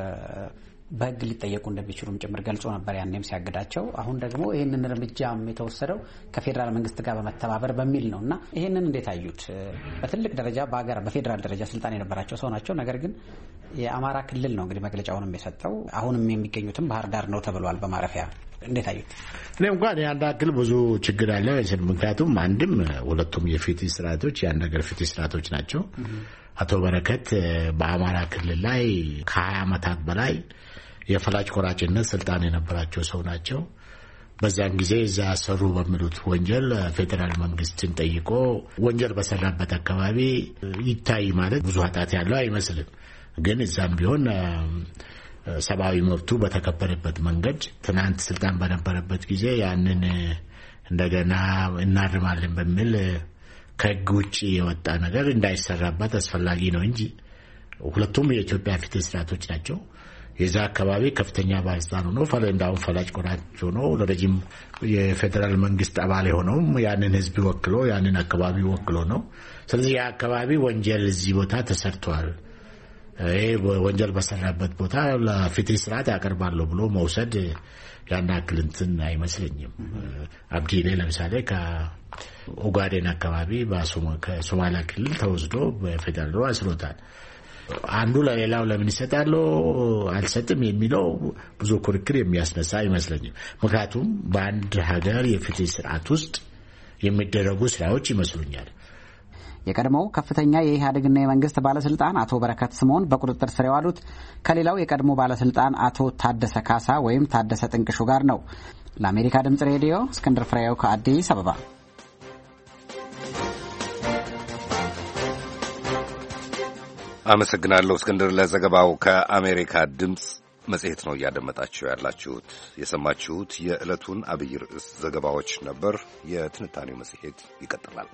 በሕግ ሊጠየቁ እንደሚችሉም ጭምር ገልጾ ነበር ያኔም ሲያገዳቸው። አሁን ደግሞ ይህንን እርምጃም የተወሰደው ከፌዴራል መንግስት ጋር በመተባበር በሚል ነው እና ይህንን እንዴት አዩት? በትልቅ ደረጃ በፌዴራል ደረጃ ስልጣን የነበራቸው ሰው ናቸው። ነገር ግን የአማራ ክልል ነው እንግዲህ መግለጫውንም የሰጠው። አሁንም የሚገኙትም ባህር ዳር ነው ተብሏል በማረፊያ። እንዴት አዩት?
እኔ እንኳን የአንድ አክል ብዙ ችግር አለ። ምክንያቱም አንድም ሁለቱም የፍትህ ስርዓቶች የአንድ ሀገር ፍትህ ስርዓቶች ናቸው። አቶ በረከት በአማራ ክልል ላይ ከ20 ዓመታት በላይ የፈላጭ ቆራጭነት ስልጣን የነበራቸው ሰው ናቸው። በዛን ጊዜ እዛ ሰሩ በሚሉት ወንጀል ፌዴራል መንግስትን ጠይቆ ወንጀል በሰራበት አካባቢ ይታይ ማለት ብዙ ኃጢአት ያለው አይመስልም። ግን እዛም ቢሆን ሰብአዊ መብቱ በተከበረበት መንገድ ትናንት ስልጣን በነበረበት ጊዜ ያንን እንደገና እናርማለን በሚል ከህግ ውጭ የወጣ ነገር እንዳይሰራበት አስፈላጊ ነው እንጂ ሁለቱም የኢትዮጵያ ፍትህ ስርዓቶች ናቸው። የዛ አካባቢ ከፍተኛ ባለስልጣን ሆኖ እንዳውም ፈላጭ ቆራጭ ሆኖ ለረጅም የፌዴራል መንግስት አባል ሆነው ያንን ህዝብ ወክሎ ያንን አካባቢ ወክሎ ነው። ስለዚህ ያ አካባቢ ወንጀል እዚህ ቦታ ተሰርቷል፣ ይሄ ወንጀል በሰራበት ቦታ ለፍትህ ስርዓት ያቀርባለሁ ብሎ መውሰድ ያን ያክል እንትን አይመስለኝም። አብዲሌ ለምሳሌ ከኦጋዴን አካባቢ ከሶማሊያ ክልል ተወስዶ በፌዴራል አስሮታል። አንዱ ለሌላው ለምን ይሰጣል አልሰጥም የሚለው ብዙ ክርክር የሚያስነሳ አይመስለኝም። ምክንያቱም በአንድ ሀገር የፍትህ ስርዓት ውስጥ የሚደረጉ ስራዎች ይመስሉኛል።
የቀድሞው ከፍተኛ የኢህአዴግና የመንግስት ባለስልጣን አቶ በረከት ስምኦን በቁጥጥር ስር የዋሉት ከሌላው የቀድሞ ባለስልጣን አቶ ታደሰ ካሳ ወይም ታደሰ ጥንቅሹ ጋር ነው። ለአሜሪካ ድምጽ ሬዲዮ እስክንድር ፍሬው ከአዲስ አበባ።
አመሰግናለሁ እስክንድር ለዘገባው። ከአሜሪካ ድምጽ መጽሔት ነው እያደመጣችሁ ያላችሁት። የሰማችሁት የዕለቱን አብይ ርዕስ ዘገባዎች ነበር። የትንታኔው መጽሔት ይቀጥላል።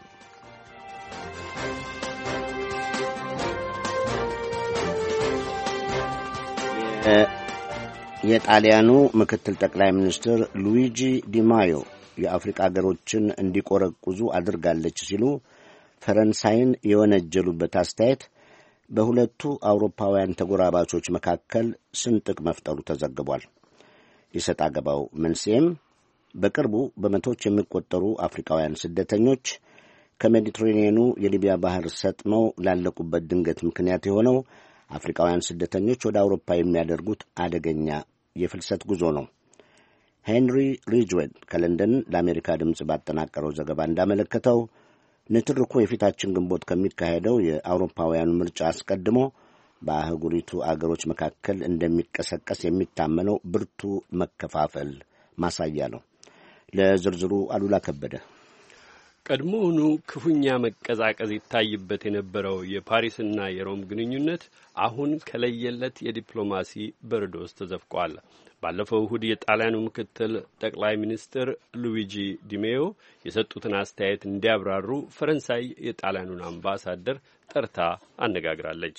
የጣሊያኑ ምክትል ጠቅላይ ሚኒስትር ሉዊጂ ዲማዮ የአፍሪካ ሀገሮችን እንዲቆረቁዙ አድርጋለች ሲሉ ፈረንሳይን የወነጀሉበት አስተያየት በሁለቱ አውሮፓውያን ተጎራባቾች መካከል ስንጥቅ መፍጠሩ ተዘግቧል። የሰጥ አገባው መንስኤም በቅርቡ በመቶዎች የሚቆጠሩ አፍሪካውያን ስደተኞች ከሜዲትሬኒየኑ የሊቢያ ባህር ሰጥመው ላለቁበት ድንገት ምክንያት የሆነው አፍሪካውያን ስደተኞች ወደ አውሮፓ የሚያደርጉት አደገኛ የፍልሰት ጉዞ ነው። ሄንሪ ሪጅዌል ከለንደን ለአሜሪካ ድምፅ ባጠናቀረው ዘገባ እንዳመለከተው ንትርኩ የፊታችን ግንቦት ከሚካሄደው የአውሮፓውያኑ ምርጫ አስቀድሞ በአህጉሪቱ አገሮች መካከል እንደሚቀሰቀስ የሚታመነው ብርቱ መከፋፈል ማሳያ ነው። ለዝርዝሩ አሉላ ከበደ።
ቀድሞውኑ ክፉኛ መቀዛቀዝ ይታይበት የነበረው የፓሪስና የሮም ግንኙነት አሁን ከለየለት የዲፕሎማሲ በረዶ ውስጥ ተዘፍቋል። ባለፈው እሁድ የጣሊያኑ ምክትል ጠቅላይ ሚኒስትር ሉዊጂ ዲሜዮ የሰጡትን አስተያየት እንዲያብራሩ ፈረንሳይ የጣሊያኑን አምባሳደር ጠርታ አነጋግራለች።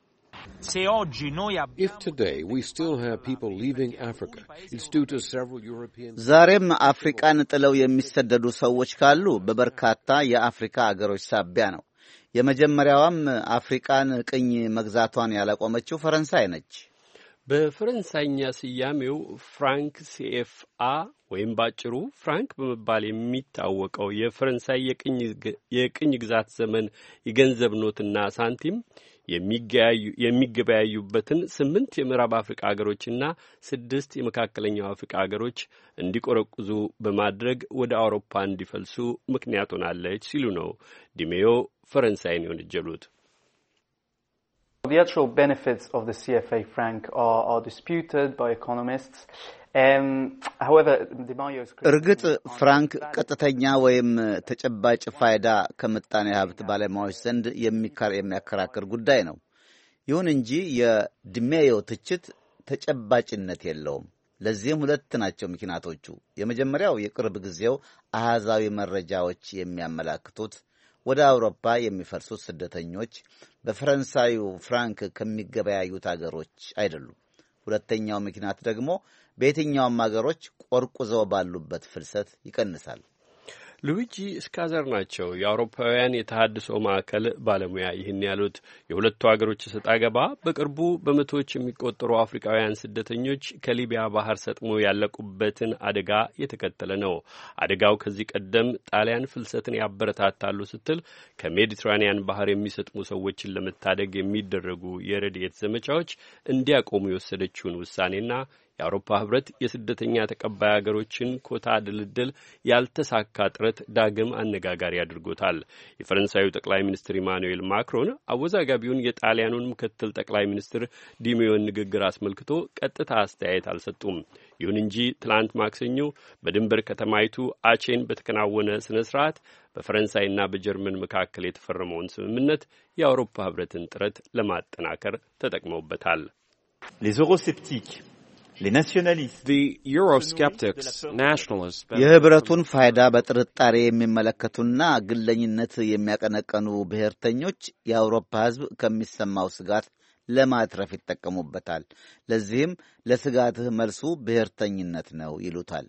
ዛሬም አፍሪቃን ጥለው የሚሰደዱ ሰዎች ካሉ በበርካታ የአፍሪካ አገሮች ሳቢያ ነው። የመጀመሪያዋም አፍሪቃን ቅኝ መግዛቷን ያላቆመችው ፈረንሳይ ነች።
በፈረንሳይኛ ስያሜው ፍራንክ ሲኤፍአ ወይም ባጭሩ ፍራንክ በመባል የሚታወቀው የፈረንሳይ የቅኝ ግዛት ዘመን የገንዘብ ኖትና ሳንቲም የሚገበያዩበትን 8 የምዕራብ አፍሪካ ሀገሮችና 6 የመካከለኛው አፍሪካ ሀገሮች እንዲቆረቁዙ በማድረግ ወደ አውሮፓ እንዲፈልሱ ምክንያት ሆናለች ሲሉ ነው ዲሜዮ ፈረንሳይን የወነጀሉት።
The actual benefits of the CFA franc are disputed by economists.
እርግጥ ፍራንክ ቀጥተኛ ወይም ተጨባጭ ፋይዳ ከምጣኔ ሀብት ባለሙያዎች ዘንድ የሚያከራክር ጉዳይ ነው። ይሁን እንጂ የዲሜዮ ትችት ተጨባጭነት የለውም። ለዚህም ሁለት ናቸው ምክንያቶቹ። የመጀመሪያው የቅርብ ጊዜው አሃዛዊ መረጃዎች የሚያመላክቱት ወደ አውሮፓ የሚፈልሱት ስደተኞች በፈረንሳዩ ፍራንክ ከሚገበያዩት አገሮች አይደሉም። ሁለተኛው ምክንያት ደግሞ በየትኛውም አገሮች ቆርቁዘው ባሉበት ፍልሰት ይቀንሳል።
ሉዊጂ ስካዘር ናቸው የአውሮፓውያን የተሃድሶ ማዕከል ባለሙያ ይህን ያሉት። የሁለቱ አገሮች ሰጣ ገባ በቅርቡ በመቶዎች የሚቆጠሩ አፍሪካውያን ስደተኞች ከሊቢያ ባህር ሰጥሞ ያለቁበትን አደጋ የተከተለ ነው። አደጋው ከዚህ ቀደም ጣሊያን ፍልሰትን ያበረታታሉ ስትል ከሜዲትራኒያን ባህር የሚሰጥሙ ሰዎችን ለመታደግ የሚደረጉ የረድኤት ዘመቻዎች እንዲያቆሙ የወሰደችውን ውሳኔና የአውሮፓ ህብረት የስደተኛ ተቀባይ አገሮችን ኮታ ድልድል ያልተሳካ ጥረት ዳግም አነጋጋሪ አድርጎታል። የፈረንሳዩ ጠቅላይ ሚኒስትር ኢማኑኤል ማክሮን አወዛጋቢውን የጣሊያኑን ምክትል ጠቅላይ ሚኒስትር ዲሜዮን ንግግር አስመልክቶ ቀጥታ አስተያየት አልሰጡም። ይሁን እንጂ ትላንት ማክሰኞ በድንበር ከተማይቱ አቼን በተከናወነ ስነ ስርዓት በፈረንሳይና በጀርመን መካከል የተፈረመውን ስምምነት የአውሮፓ ህብረትን ጥረት ለማጠናከር ተጠቅመውበታል።
Les eurosceptiques, les nationalistes,
the Eurosceptics, nationalists,
የህብረቱን ፋይዳ በጥርጣሬ የሚመለከቱና ግለኝነት የሚያቀነቀኑ ብሔርተኞች የአውሮፓ ህዝብ ከሚሰማው ስጋት ለማትረፍ ይጠቀሙበታል። ለዚህም ለስጋትህ መልሱ ብሔርተኝነት ነው ይሉታል።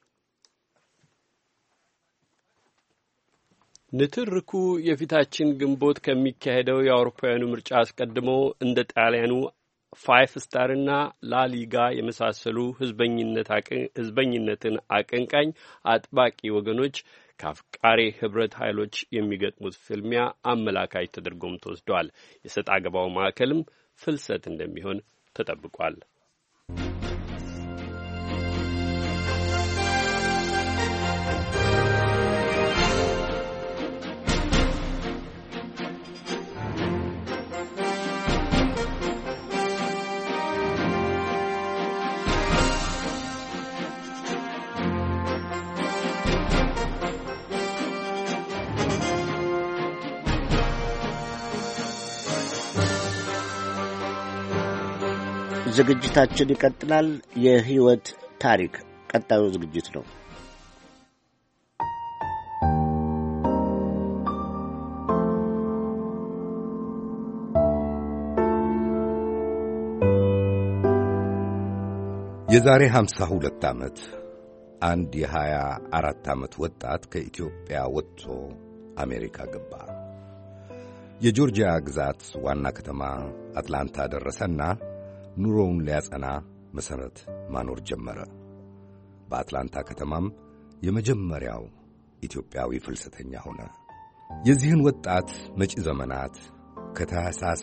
ንትርኩ የፊታችን ግንቦት ከሚካሄደው የአውሮፓውያኑ ምርጫ አስቀድሞ እንደ ጣሊያኑ ፋይፍ ስታርና ላሊጋ የመሳሰሉ ህዝበኝነትን አቀንቃኝ አጥባቂ ወገኖች ከአፍቃሪ ህብረት ኃይሎች የሚገጥሙት ፍልሚያ አመላካች ተደርጎም ተወስዷል። የሰጥ አገባው ማዕከልም ፍልሰት እንደሚሆን ተጠብቋል።
ዝግጅታችን ይቀጥላል። የህይወት ታሪክ ቀጣዩ ዝግጅት ነው።
የዛሬ 52 ዓመት አንድ የ24 ዓመት ወጣት ከኢትዮጵያ ወጥቶ አሜሪካ ገባ። የጆርጂያ ግዛት ዋና ከተማ አትላንታ ደረሰና ኑሮውን ሊያጸና መሠረት ማኖር ጀመረ። በአትላንታ ከተማም የመጀመሪያው ኢትዮጵያዊ ፍልሰተኛ ሆነ። የዚህን ወጣት መጪ ዘመናት ከታህሳስ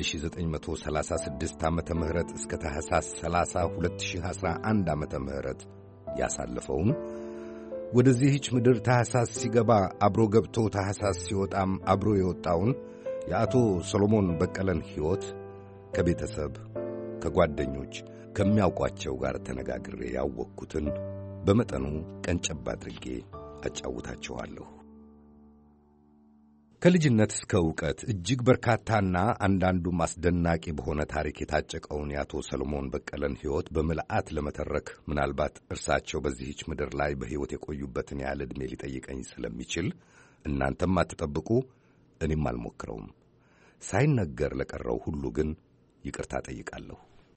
1936 ዓመተ ምህረት እስከ ታህሳስ 30 2011 ዓመተ ምህረት ያሳለፈውን ወደዚህች ምድር ታህሳስ ሲገባ አብሮ ገብቶ ታህሳስ ሲወጣም አብሮ የወጣውን የአቶ ሰሎሞን በቀለን ሕይወት ከቤተሰብ ከጓደኞች ከሚያውቋቸው ጋር ተነጋግሬ ያወቅኩትን በመጠኑ ቀንጨብ አድርጌ አጫውታችኋለሁ። ከልጅነት እስከ ዕውቀት እጅግ በርካታና አንዳንዱም አስደናቂ በሆነ ታሪክ የታጨቀውን የአቶ ሰሎሞን በቀለን ሕይወት በምልአት ለመተረክ ምናልባት እርሳቸው በዚህች ምድር ላይ በሕይወት የቆዩበትን ያህል ዕድሜ ሊጠይቀኝ ስለሚችል እናንተም አትጠብቁ፣ እኔም አልሞክረውም። ሳይነገር ለቀረው ሁሉ ግን ይቅርታ ጠይቃለሁ።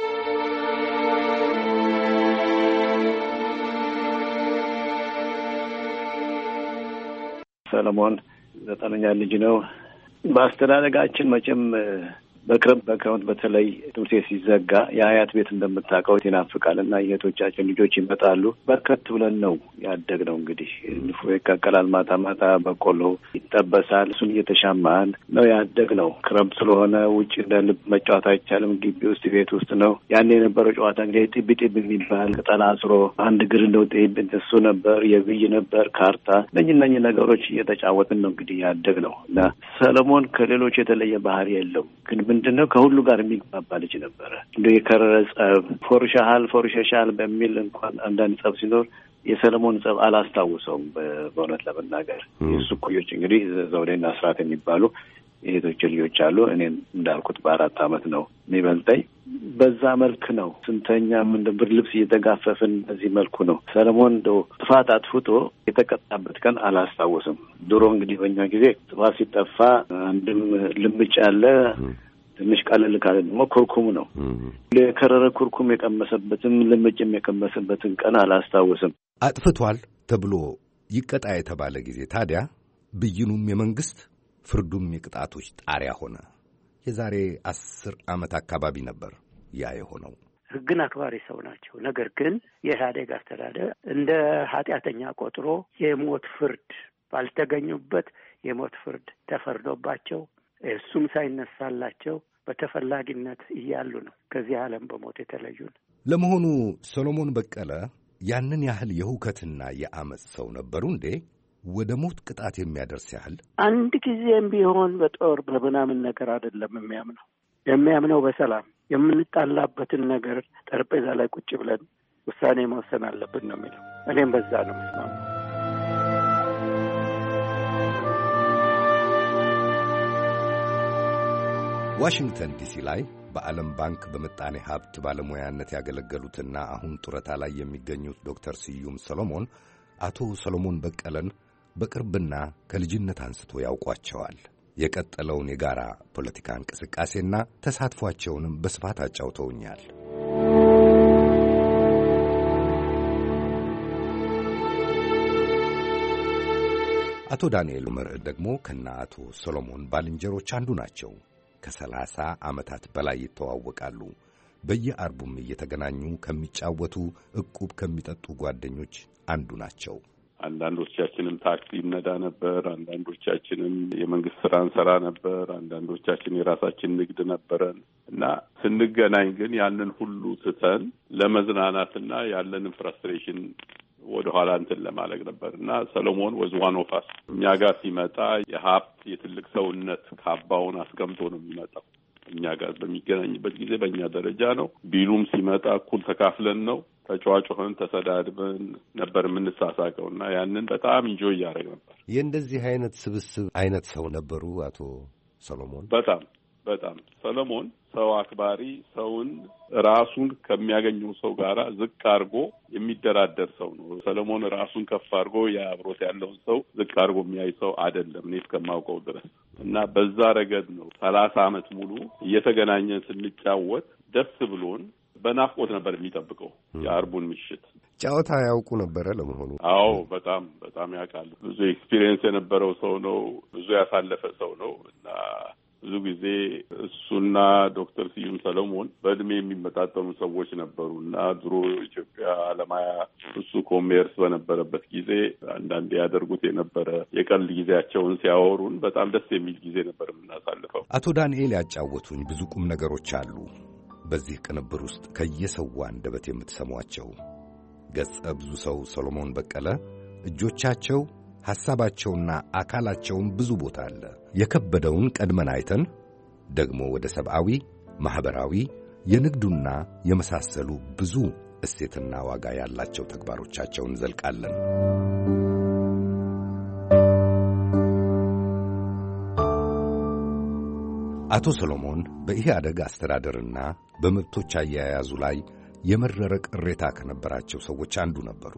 ሰሎሞን 9ኛ ልጅ ነው። በአስተዳደጋችን መቼም በክረምት በተለይ ትምህርት ቤት ሲዘጋ የአያት ቤት እንደምታውቀው ይናፍቃልና የእህቶቻችን ልጆች ይመጣሉ። በርከት ብለን ነው ያደግነው። እንግዲህ ንፍሮ ይቀቀላል፣ ማታ ማታ በቆሎ ይጠበሳል። እሱን እየተሻማን ነው ያደግነው። ክረምት ስለሆነ ውጭ እንደ ልብ መጫወት አይቻልም። ግቢ ውስጥ ቤት ውስጥ ነው። ያኔ የነበረው ጨዋታ እንግዲህ ጢቢ የሚባል ቅጠል አስሮ አንድ እግር እንደው ጢቢ እሱ ነበር። የብይ ነበር፣ ካርታ፣ እነኚህ ነገሮች እየተጫወትን ነው እንግዲህ ያደግነው እና ሰሎሞን ከሌሎች የተለየ ባህሪ የለውም። ግን ምንድነው ከሁሉ ጋር የሚግባባ ልጅ ነበረ። እንደ የከረረ ጸብ ፎርሸሻል በሚል እንኳን አንዳንድ ጸብ ሲኖር የሰሎሞን ጸብ አላስታውሰውም። በእውነት ለመናገር የእሱ እኩዮች እንግዲህ ዘውዴና አስራት የሚባሉ የእህቶች ልጆች አሉ። እኔን እንዳልኩት በ4 ዓመት ነው የሚበልጠኝ። በዛ መልክ ነው ስንተኛ ምን ብር ልብስ እየተጋፈፍን በዚህ መልኩ ነው። ሰሎሞን እንደው ጥፋት አጥፍቶ የተቀጣበት ቀን አላስታውስም። ድሮ እንግዲህ በእኛ ጊዜ ጥፋት ሲጠፋ አንድም ልምጭ አለ፣ ትንሽ ቀለል ካለ ደግሞ ኩርኩም ነው። የከረረ ኩርኩም የቀመሰበትም ልምጭም የቀመሰበትን ቀን አላስታውስም።
አጥፍቷል ተብሎ ይቀጣ የተባለ ጊዜ ታዲያ ብይኑም የመንግስት ፍርዱም የቅጣቶች ጣሪያ ሆነ። የዛሬ 10 ዓመት አካባቢ ነበር ያ የሆነው።
ሕግን አክባሪ ሰው ናቸው። ነገር ግን የኢህአዴግ አስተዳደር እንደ ኃጢአተኛ ቆጥሮ የሞት ፍርድ ባልተገኙበት የሞት ፍርድ ተፈርዶባቸው እሱም ሳይነሳላቸው በተፈላጊነት እያሉ ነው ከዚህ ዓለም በሞት የተለዩን።
ለመሆኑ ሰሎሞን በቀለ ያንን ያህል የሁከትና የአመፅ ሰው ነበሩ እንዴ? ወደ ሞት ቅጣት የሚያደርስ ያህል?
አንድ ጊዜም ቢሆን በጦር በምናምን ነገር አይደለም የሚያምነው በሰላም የምንጣላበትን ነገር ጠረጴዛ ላይ ቁጭ ብለን ውሳኔ መወሰን አለብን ነው የሚለው። እኔም በዛ ነው የምስማማው።
ዋሽንግተን ዲሲ ላይ በዓለም ባንክ በምጣኔ ሀብት ባለሙያነት ያገለገሉትና አሁን ጡረታ ላይ የሚገኙት ዶክተር ስዩም ሰሎሞን አቶ ሰሎሞን በቀለን በቅርብና ከልጅነት አንስቶ ያውቋቸዋል። የቀጠለውን የጋራ ፖለቲካ እንቅስቃሴና ተሳትፏቸውንም በስፋት አጫውተውኛል። አቶ ዳንኤል መርዕድ ደግሞ ከነ አቶ ሰሎሞን ባልንጀሮች አንዱ ናቸው። ከ30 ዓመታት በላይ ይተዋወቃሉ። በየአርቡም እየተገናኙ ከሚጫወቱ ዕቁብ ከሚጠጡ ጓደኞች አንዱ ናቸው።
አንዳንዶቻችንም ታክሲ ነዳ ነበር፣ አንዳንዶቻችንም የመንግስት ስራ እንሰራ ነበር፣ አንዳንዶቻችን የራሳችን ንግድ ነበረን እና ስንገናኝ ግን ያንን ሁሉ ትተን ለመዝናናትና ያለንን ፍራስትሬሽን ወደ ኋላ እንትን ለማለግ ነበር እና ሰሎሞን ወዝ ዋን ኦፍ አስ። እኛ ጋር ሲመጣ የሀብት የትልቅ ሰውነት ካባውን አስቀምጦ ነው የሚመጣው። እኛ ጋር በሚገናኝበት ጊዜ በእኛ ደረጃ ነው። ቢሉም ሲመጣ እኩል ተካፍለን ነው። ተጫዋጮህን ተሰዳድበን ነበር የምንሳሳቀው እና ያንን በጣም ኢንጆይ እያደረግ ነበር።
የእንደዚህ አይነት ስብስብ አይነት ሰው ነበሩ አቶ ሰሎሞን።
በጣም ሰሎሞን ሰው አክባሪ፣ ሰውን ራሱን ከሚያገኘው ሰው ጋራ ዝቅ አድርጎ የሚደራደር ሰው ነው። ሰሎሞን ራሱን ከፍ አድርጎ የአብሮት ያለውን ሰው ዝቅ አድርጎ የሚያይ ሰው አይደለም እኔ እስከማውቀው ድረስ እና በዛ ረገድ ነው 30 ዓመት ሙሉ እየተገናኘን ስንጫወት ደስ ብሎን በናፍቆት ነበር የሚጠብቀው የአርቡን ምሽት።
ጨዋታ ያውቁ ነበረ ለመሆኑ?
አዎ፣ በጣም ያውቃሉ። ብዙ ኤክስፒሪየንስ የነበረው ሰው ነው። ብዙ ያሳለፈ ሰው ነው እና ብዙ ጊዜ እሱና ዶክተር ስዩም ሰሎሞን በእድሜ የሚመጣጠኑ ሰዎች ነበሩ እና ድሮ ኢትዮጵያ አለማያ እሱ ኮሜርስ በነበረበት ጊዜ አንዳንዴ ያደርጉት የነበረ የቀልድ ጊዜያቸውን ሲያወሩን በጣም ደስ የሚል ጊዜ ነበር የምናሳልፈው።
አቶ ዳንኤል ያጫወቱኝ ብዙ ቁም ነገሮች አሉ በዚህ ቅንብር ውስጥ ከየሰው አንደበት የምትሰሟቸው። ገጸ ብዙ ሰው ሰሎሞን በቀለ እጆቻቸው ሐሳባቸውና አካላቸውን ብዙ ቦታ አለ። የከበደውን ቀድመን አይተን ደግሞ ወደ ሰብአዊ፣ ማኅበራዊ፣ የንግዱና የመሳሰሉ ብዙ እሴትና ዋጋ ያላቸው ተግባሮቻቸውን ዘልቃለን። አቶ ሰሎሞን በኢህአደግ አስተዳደርና በመብቶች አያያዙ ላይ የመረረ ቅሬታ ከነበራቸው ሰዎች አንዱ ነበሩ።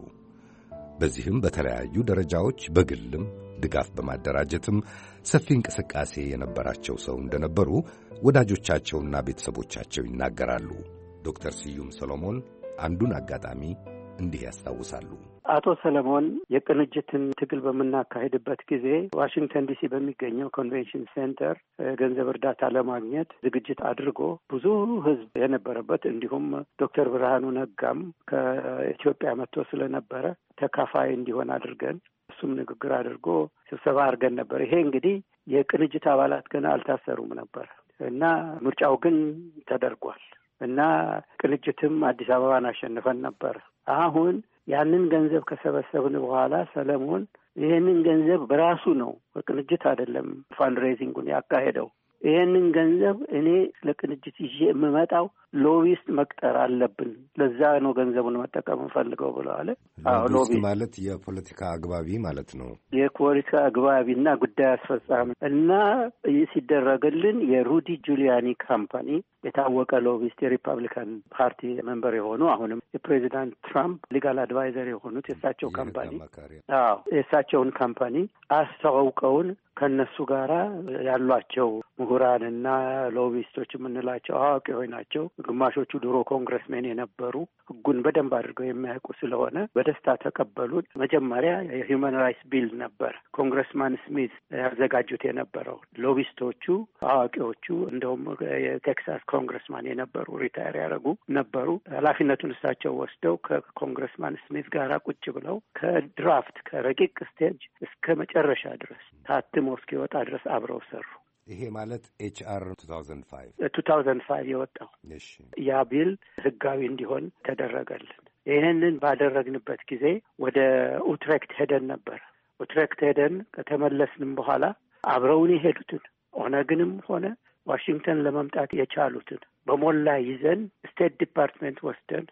በዚህም በተለያዩ ደረጃዎች በግልም ድጋፍ በማደራጀትም ሰፊ እንቅስቃሴ የነበራቸው ሰው እንደነበሩ ወዳጆቻቸውና ቤተሰቦቻቸው ይናገራሉ። ዶክተር ስዩም ሰሎሞን አንዱን አጋጣሚ እንዲህ ያስታውሳሉ።
አቶ ሰለሞን የቅንጅትን ትግል በምናካሄድበት ጊዜ ዋሽንግተን ዲሲ በሚገኘው ኮንቬንሽን ሴንተር ገንዘብ እርዳታ ለማግኘት ዝግጅት አድርጎ ብዙ ሕዝብ የነበረበት እንዲሁም ዶክተር ብርሃኑ ነጋም ከኢትዮጵያ መጥቶ ስለነበረ ተካፋይ እንዲሆን አድርገን እሱም ንግግር አድርጎ ስብሰባ አድርገን ነበር። ይሄ እንግዲህ የቅንጅት አባላት ገና አልታሰሩም ነበር እና ምርጫው ግን ተደርጓል እና ቅንጅትም አዲስ አበባን አሸንፈን ነበር። አሁን ያንን ገንዘብ ከሰበሰብን በኋላ ሰለሞን ይሄንን ገንዘብ በራሱ ነው በቅንጅት አይደለም ፋንድሬዚንጉን ያካሄደው። ይሄንን ገንዘብ እኔ ለቅንጅት ይዤ የምመጣው ሎቢስት መቅጠር አለብን፣ ለዛ ነው ገንዘቡን መጠቀም እንፈልገው ብለዋል።
ሎቢስት ማለት የፖለቲካ አግባቢ ማለት ነው።
የፖለቲካ አግባቢና ጉዳይ አስፈጻሚ እና ሲደረግልን የሩዲ ጁሊያኒ ካምፓኒ የታወቀ ሎቢስት የሪፐብሊካን ፓርቲ ሜምበር የሆኑ አሁንም የፕሬዚዳንት ትራምፕ ሊጋል አድቫይዘር የሆኑት የእሳቸው ካምፓኒ የእሳቸውን ካምፓኒ አስተዋውቀውን ከነሱ ጋራ ያሏቸው ምሁራንና ሎቢስቶች የምንላቸው አዋቂዎች ናቸው። ግማሾቹ ድሮ ኮንግረስሜን የነበሩ ሕጉን በደንብ አድርገው የሚያውቁ ስለሆነ በደስታ ተቀበሉን። መጀመሪያ የሂውማን ራይትስ ቢል ነበር ኮንግረስማን ስሚዝ ያዘጋጁት የነበረው። ሎቢስቶቹ አዋቂዎቹ እንደውም የቴክሳስ ኮንግረስማን የነበሩ ሪታየር ያደረጉ ነበሩ። ኃላፊነቱን እሳቸው ወስደው ከኮንግረስማን ስሚዝ ጋራ ቁጭ ብለው ከድራፍት ከረቂቅ ስቴጅ እስከ መጨረሻ ድረስ ታትሞ እስኪወጣ ድረስ አብረው ሰሩ
ይሄ ማለት HR
2005 የወጣው ያ ቢል ህጋዊ እንዲሆን ተደረገልን። ይህንን ባደረግንበት ጊዜ ወደ ኡትሬክት ሄደን ነበር። ኡትሬክት ሄደን ከተመለስንም በኋላ አብረውን የሄዱትን ኦነግንም ሆነ ዋሽንግተን ለመምጣት የቻሉትን በሞላ ይዘን ስቴት ዲፓርትሜንት ወስደን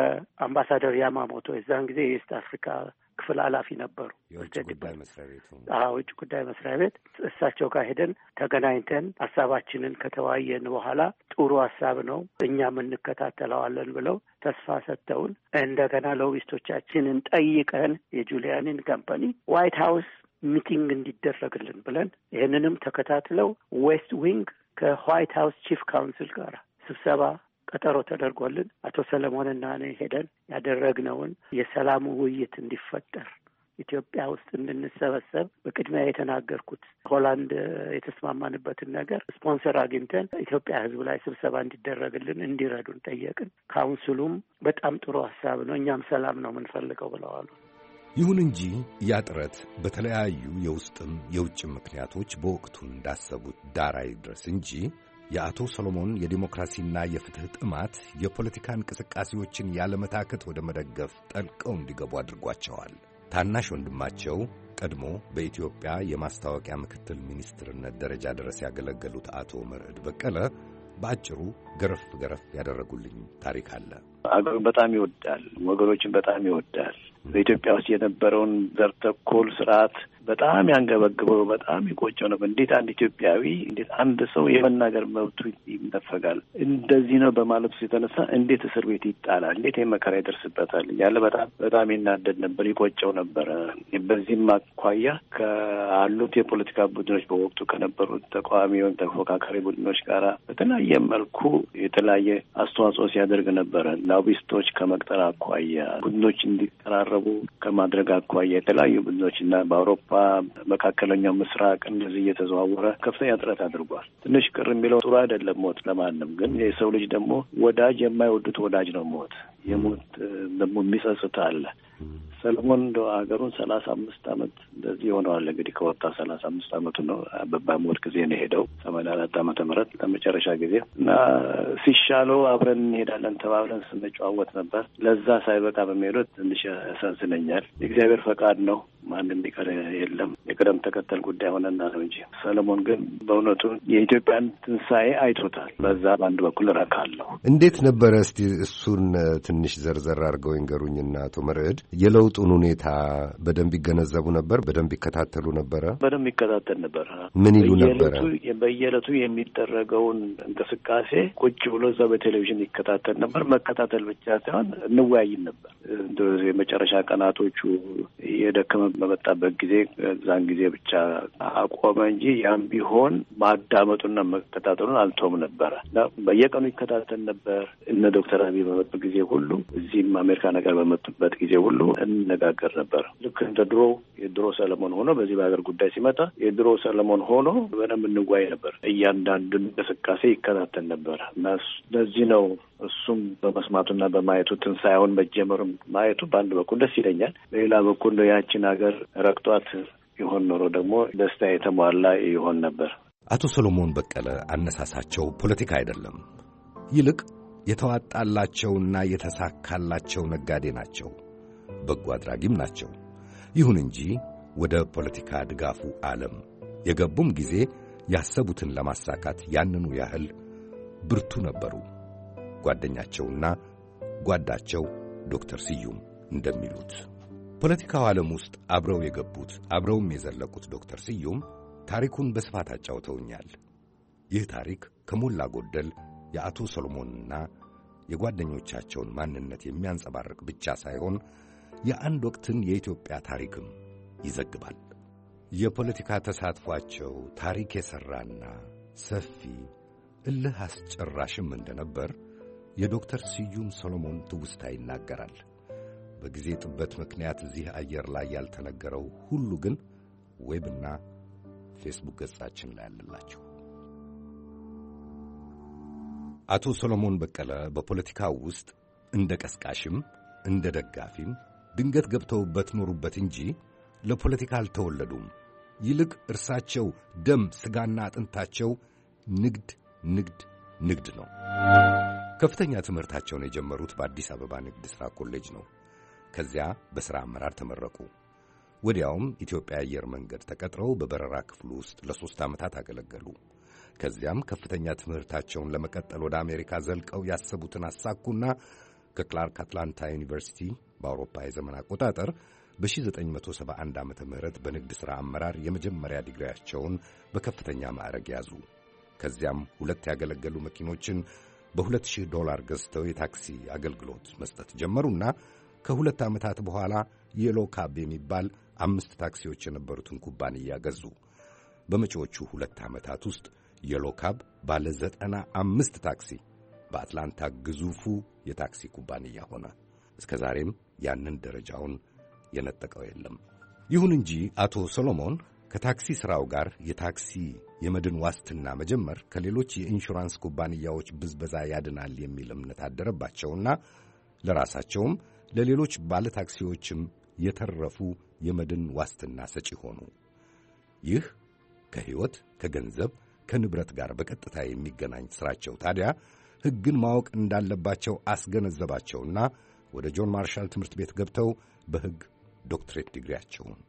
ከአምባሳደር ያማሞቶ የዛን ጊዜ የኢስት አፍሪካ ክፍል ኃላፊ ነበሩ።
የውጭ ጉዳይ መስሪያ ቤት
ውጭ ጉዳይ መስሪያ ቤት እሳቸው ጋር ሄደን ተገናኝተን ሀሳባችንን ከተወያየን በኋላ ጥሩ ሀሳብ ነው እኛም እንከታተለዋለን ብለው ተስፋ ሰጥተውን እንደገና ሎቢስቶቻችንን ጠይቀን የጁሊያንን ካምፓኒ ዋይት ሀውስ ሚቲንግ እንዲደረግልን ብለን ይህንንም ተከታትለው ዌስት ዊንግ ከዋይት ሀውስ ቺፍ ካውንስል ጋር ስብሰባ ቀጠሮ ተደርጎልን አቶ ሰለሞንና እኔ ሄደን ያደረግነውን የሰላም ውይይት እንዲፈጠር ኢትዮጵያ ውስጥ እንድንሰበሰብ በቅድሚያ የተናገርኩት ሆላንድ የተስማማንበትን ነገር ስፖንሰር አግኝተን ኢትዮጵያ ሕዝብ ላይ ስብሰባ እንዲደረግልን እንዲረዱን ጠየቅን። ካውንስሉም በጣም ጥሩ ሀሳብ ነው፣ እኛም ሰላም ነው የምንፈልገው ብለዋሉ።
ይሁን እንጂ ያ ጥረት በተለያዩ የውስጥም የውጭም ምክንያቶች በወቅቱ እንዳሰቡት ዳር አይድረስ እንጂ የአቶ ሰሎሞን የዲሞክራሲና የፍትሕ ጥማት የፖለቲካ እንቅስቃሴዎችን ያለመታከት ወደ መደገፍ ጠልቀው እንዲገቡ አድርጓቸዋል። ታናሽ ወንድማቸው ቀድሞ በኢትዮጵያ የማስታወቂያ ምክትል ሚኒስትርነት ደረጃ ድረስ ያገለገሉት አቶ መርዕድ በቀለ በአጭሩ ገረፍ ገረፍ ያደረጉልኝ ታሪክ አለ።
አገሩን በጣም ይወዳል፣ ወገኖችን በጣም ይወዳል። በኢትዮጵያ ውስጥ የነበረውን ዘር ተኮር ስርዓት በጣም ያንገበግበው፣ በጣም ይቆጨው ነበር። እንዴት አንድ ኢትዮጵያዊ እንዴት አንድ ሰው የመናገር መብቱ ይነፈጋል? እንደዚህ ነው በማለቱ የተነሳ እንዴት እስር ቤት ይጣላል? እንዴት የመከራ ይደርስበታል? ያለ በጣም ይናደድ ነበር፣ ይቆጨው ነበረ። በዚህም አኳያ ከአሉት የፖለቲካ ቡድኖች በወቅቱ ከነበሩት ተቃዋሚውን ተፎካካሪ ቡድኖች ጋራ በተለያየ መልኩ የተለያየ አስተዋጽኦ ሲያደርግ ነበረ። ሎቢስቶች ከመቅጠር አኳያ፣ ቡድኖች እንዲቀራረቡ ከማድረግ አኳያ የተለያዩ ቡድኖች እና በአውሮፓ መካከለኛው ምስራቅ እንደዚህ እየተዘዋወረ ከፍተኛ ጥረት አድርጓል። ትንሽ ቅር የሚለው ጥሩ አይደለም ሞት ለማንም፣ ግን የሰው ልጅ ደግሞ ወዳጅ የማይወዱት ወዳጅ ነው ሞት። የሞት ደግሞ የሚጸጽት አለ። ሰለሞን እንደ ሀገሩን 35 ዓመት እንደዚህ ሆነዋል። እንግዲህ ከወጣ 35 ዓመቱ ነው። በሞት ጊዜ ነው ሄደው 84 ዓመተ ምህረት ለመጨረሻ ጊዜ እና ሲሻለው አብረን እንሄዳለን ተባብለን ስንጨዋወት ነበር። ለዛ ሳይበቃ በሚሄዱት ትንሽ ያሳዝነኛል። የእግዚአብሔር ፈቃድ ነው። ማንም ቢቀር የለም። የቅደም ተከተል ጉዳይ ሆነና ነው እንጂ ሰለሞን ግን በእውነቱ የኢትዮጵያን ትንሣኤ አይቶታል። በዛ በአንድ በኩል እረካለሁ።
እንዴት ነበረ? እስቲ እሱን ትንሽ ዘርዘር አድርገው ይንገሩኝና አቶ መርዕድ የለውጡን ሁኔታ በደንብ ይገነዘቡ ነበር? በደንብ ይከታተሉ ነበረ?
በደንብ ይከታተል ነበር።
ምን ይሉ ነበረ?
በየዕለቱ የሚደረገውን እንቅስቃሴ ቁጭ ብሎ እዛ በቴሌቪዥን ይከታተል ነበር። መከታተል ብቻ ሳይሆን እንወያይን ነበር። የመጨረሻ ቀናቶቹ የደከመ በመጣበት ጊዜ እዛን ጊዜ ብቻ አቆመ እንጂ ያም ቢሆን ማዳመጡና መከታተሉን አልተውም ነበረ። በየቀኑ ይከታተል ነበር። እነ ዶክተር አብይ በመጡ ጊዜ ሁሉ እዚህም አሜሪካ ነገር በመጡበት ጊዜ ሁሉ እንነጋገር ነበር። ልክ እንደ የድሮ ሰለሞን ሆኖ በዚህ በሀገር ጉዳይ ሲመጣ የድሮ ሰለሞን ሆኖ በደንብ እንጓይ ነበር። እያንዳንዱን እንቅስቃሴ ይከታተል ነበር እና ለዚህ ነው እሱም በመስማቱና በማየቱ ትንሣኤውን መጀመሩም ማየቱ በአንድ በኩል ደስ ይለኛል። በሌላ በኩል ያችን ሀገር ረግጧት ይሆን ኖሮ ደግሞ ደስታ የተሟላ ይሆን ነበር።
አቶ ሰሎሞን በቀለ አነሳሳቸው ፖለቲካ አይደለም፣ ይልቅ የተዋጣላቸውና የተሳካላቸው ነጋዴ ናቸው፣ በጎ አድራጊም ናቸው። ይሁን እንጂ ወደ ፖለቲካ ድጋፉ ዓለም የገቡም ጊዜ ያሰቡትን ለማሳካት ያንኑ ያህል ብርቱ ነበሩ። ጓደኛቸውና ጓዳቸው ዶክተር ስዩም እንደሚሉት ፖለቲካው ዓለም ውስጥ አብረው የገቡት አብረውም የዘለቁት ዶክተር ስዩም ታሪኩን በስፋት አጫውተውኛል። ይህ ታሪክ ከሞላ ጎደል የአቶ ሰሎሞንና የጓደኞቻቸውን ማንነት የሚያንጸባርቅ ብቻ ሳይሆን የአንድ ወቅትን የኢትዮጵያ ታሪክም ይዘግባል። የፖለቲካ ተሳትፏቸው ታሪክ የሠራና ሰፊ እልህ አስጨራሽም እንደነበር የዶክተር ስዩም ሰሎሞን ትውስታ ይናገራል። በጊዜ ጥበት ምክንያት እዚህ አየር ላይ ያልተነገረው ሁሉ ግን ዌብና ፌስቡክ ገጻችን ላይ አለላችሁ። አቶ ሰሎሞን በቀለ በፖለቲካው ውስጥ እንደ ቀስቃሽም እንደ ደጋፊም ድንገት ገብተውበት ኖሩበት እንጂ ለፖለቲካ አልተወለዱም። ይልቅ እርሳቸው ደም ሥጋና አጥንታቸው ንግድ ነው። ከፍተኛ ትምህርታቸውን የጀመሩት በአዲስ አበባ ንግድ ሥራ ኮሌጅ ነው። ከዚያ በሥራ አመራር ተመረቁ። ወዲያውም ኢትዮጵያ አየር መንገድ ተቀጥረው በበረራ ክፍሉ ውስጥ ለ3 ዓመታት አገለገሉ። ከዚያም ከፍተኛ ትምህርታቸውን ለመቀጠል ወደ አሜሪካ ዘልቀው ያሰቡትን አሳኩና ከክላርክ አትላንታ ዩኒቨርሲቲ በአውሮፓ የዘመን አቆጣጠር በ1971 ዓ.ም በንግድ ሥራ አመራር የመጀመሪያ ዲግሪያቸውን በከፍተኛ ማዕረግ ያዙ። ከዚያም 2 ያገለገሉ መኪኖችን $2,000 ገዝተው የታክሲ አገልግሎት መስጠት ጀመሩና ከ2 ዓመታት በኋላ የሎ ካብ የሚባል 5 ታክሲዎች የነበሩትን ኩባንያ ገዙ። በመጪዎቹ 2 ዓመታት ውስጥ የሎ ካብ ባለ 95 ታክሲ በአትላንታ ግዙፉ የታክሲ ኩባንያ ሆነ። እስከ ዛሬም ያንን ደረጃውን የነጠቀው የለም። ይሁን እንጂ አቶ ሰሎሞን ከታክሲ ሥራው ጋር የታክሲ የመድን ዋስትና መጀመር ከሌሎች የኢንሹራንስ ኩባንያዎች ብዝበዛ ያድናል የሚል እምነት አደረባቸውና ለራሳቸውም ለሌሎች ባለ ታክሲዎችም የተረፉ የመድን ዋስትና ሰጪ ሆኑ። ይህ ከሕይወት፣ ከገንዘብ፣ ከንብረት ጋር በቀጥታ የሚገናኝ ሥራቸው ታዲያ ሕግን ማወቅ እንዳለባቸው አስገነዘባቸውና ወደ ጆን ማርሻል ትምህርት ቤት ገብተው በሕግ ዶክትሬት ዲግሪያቸውን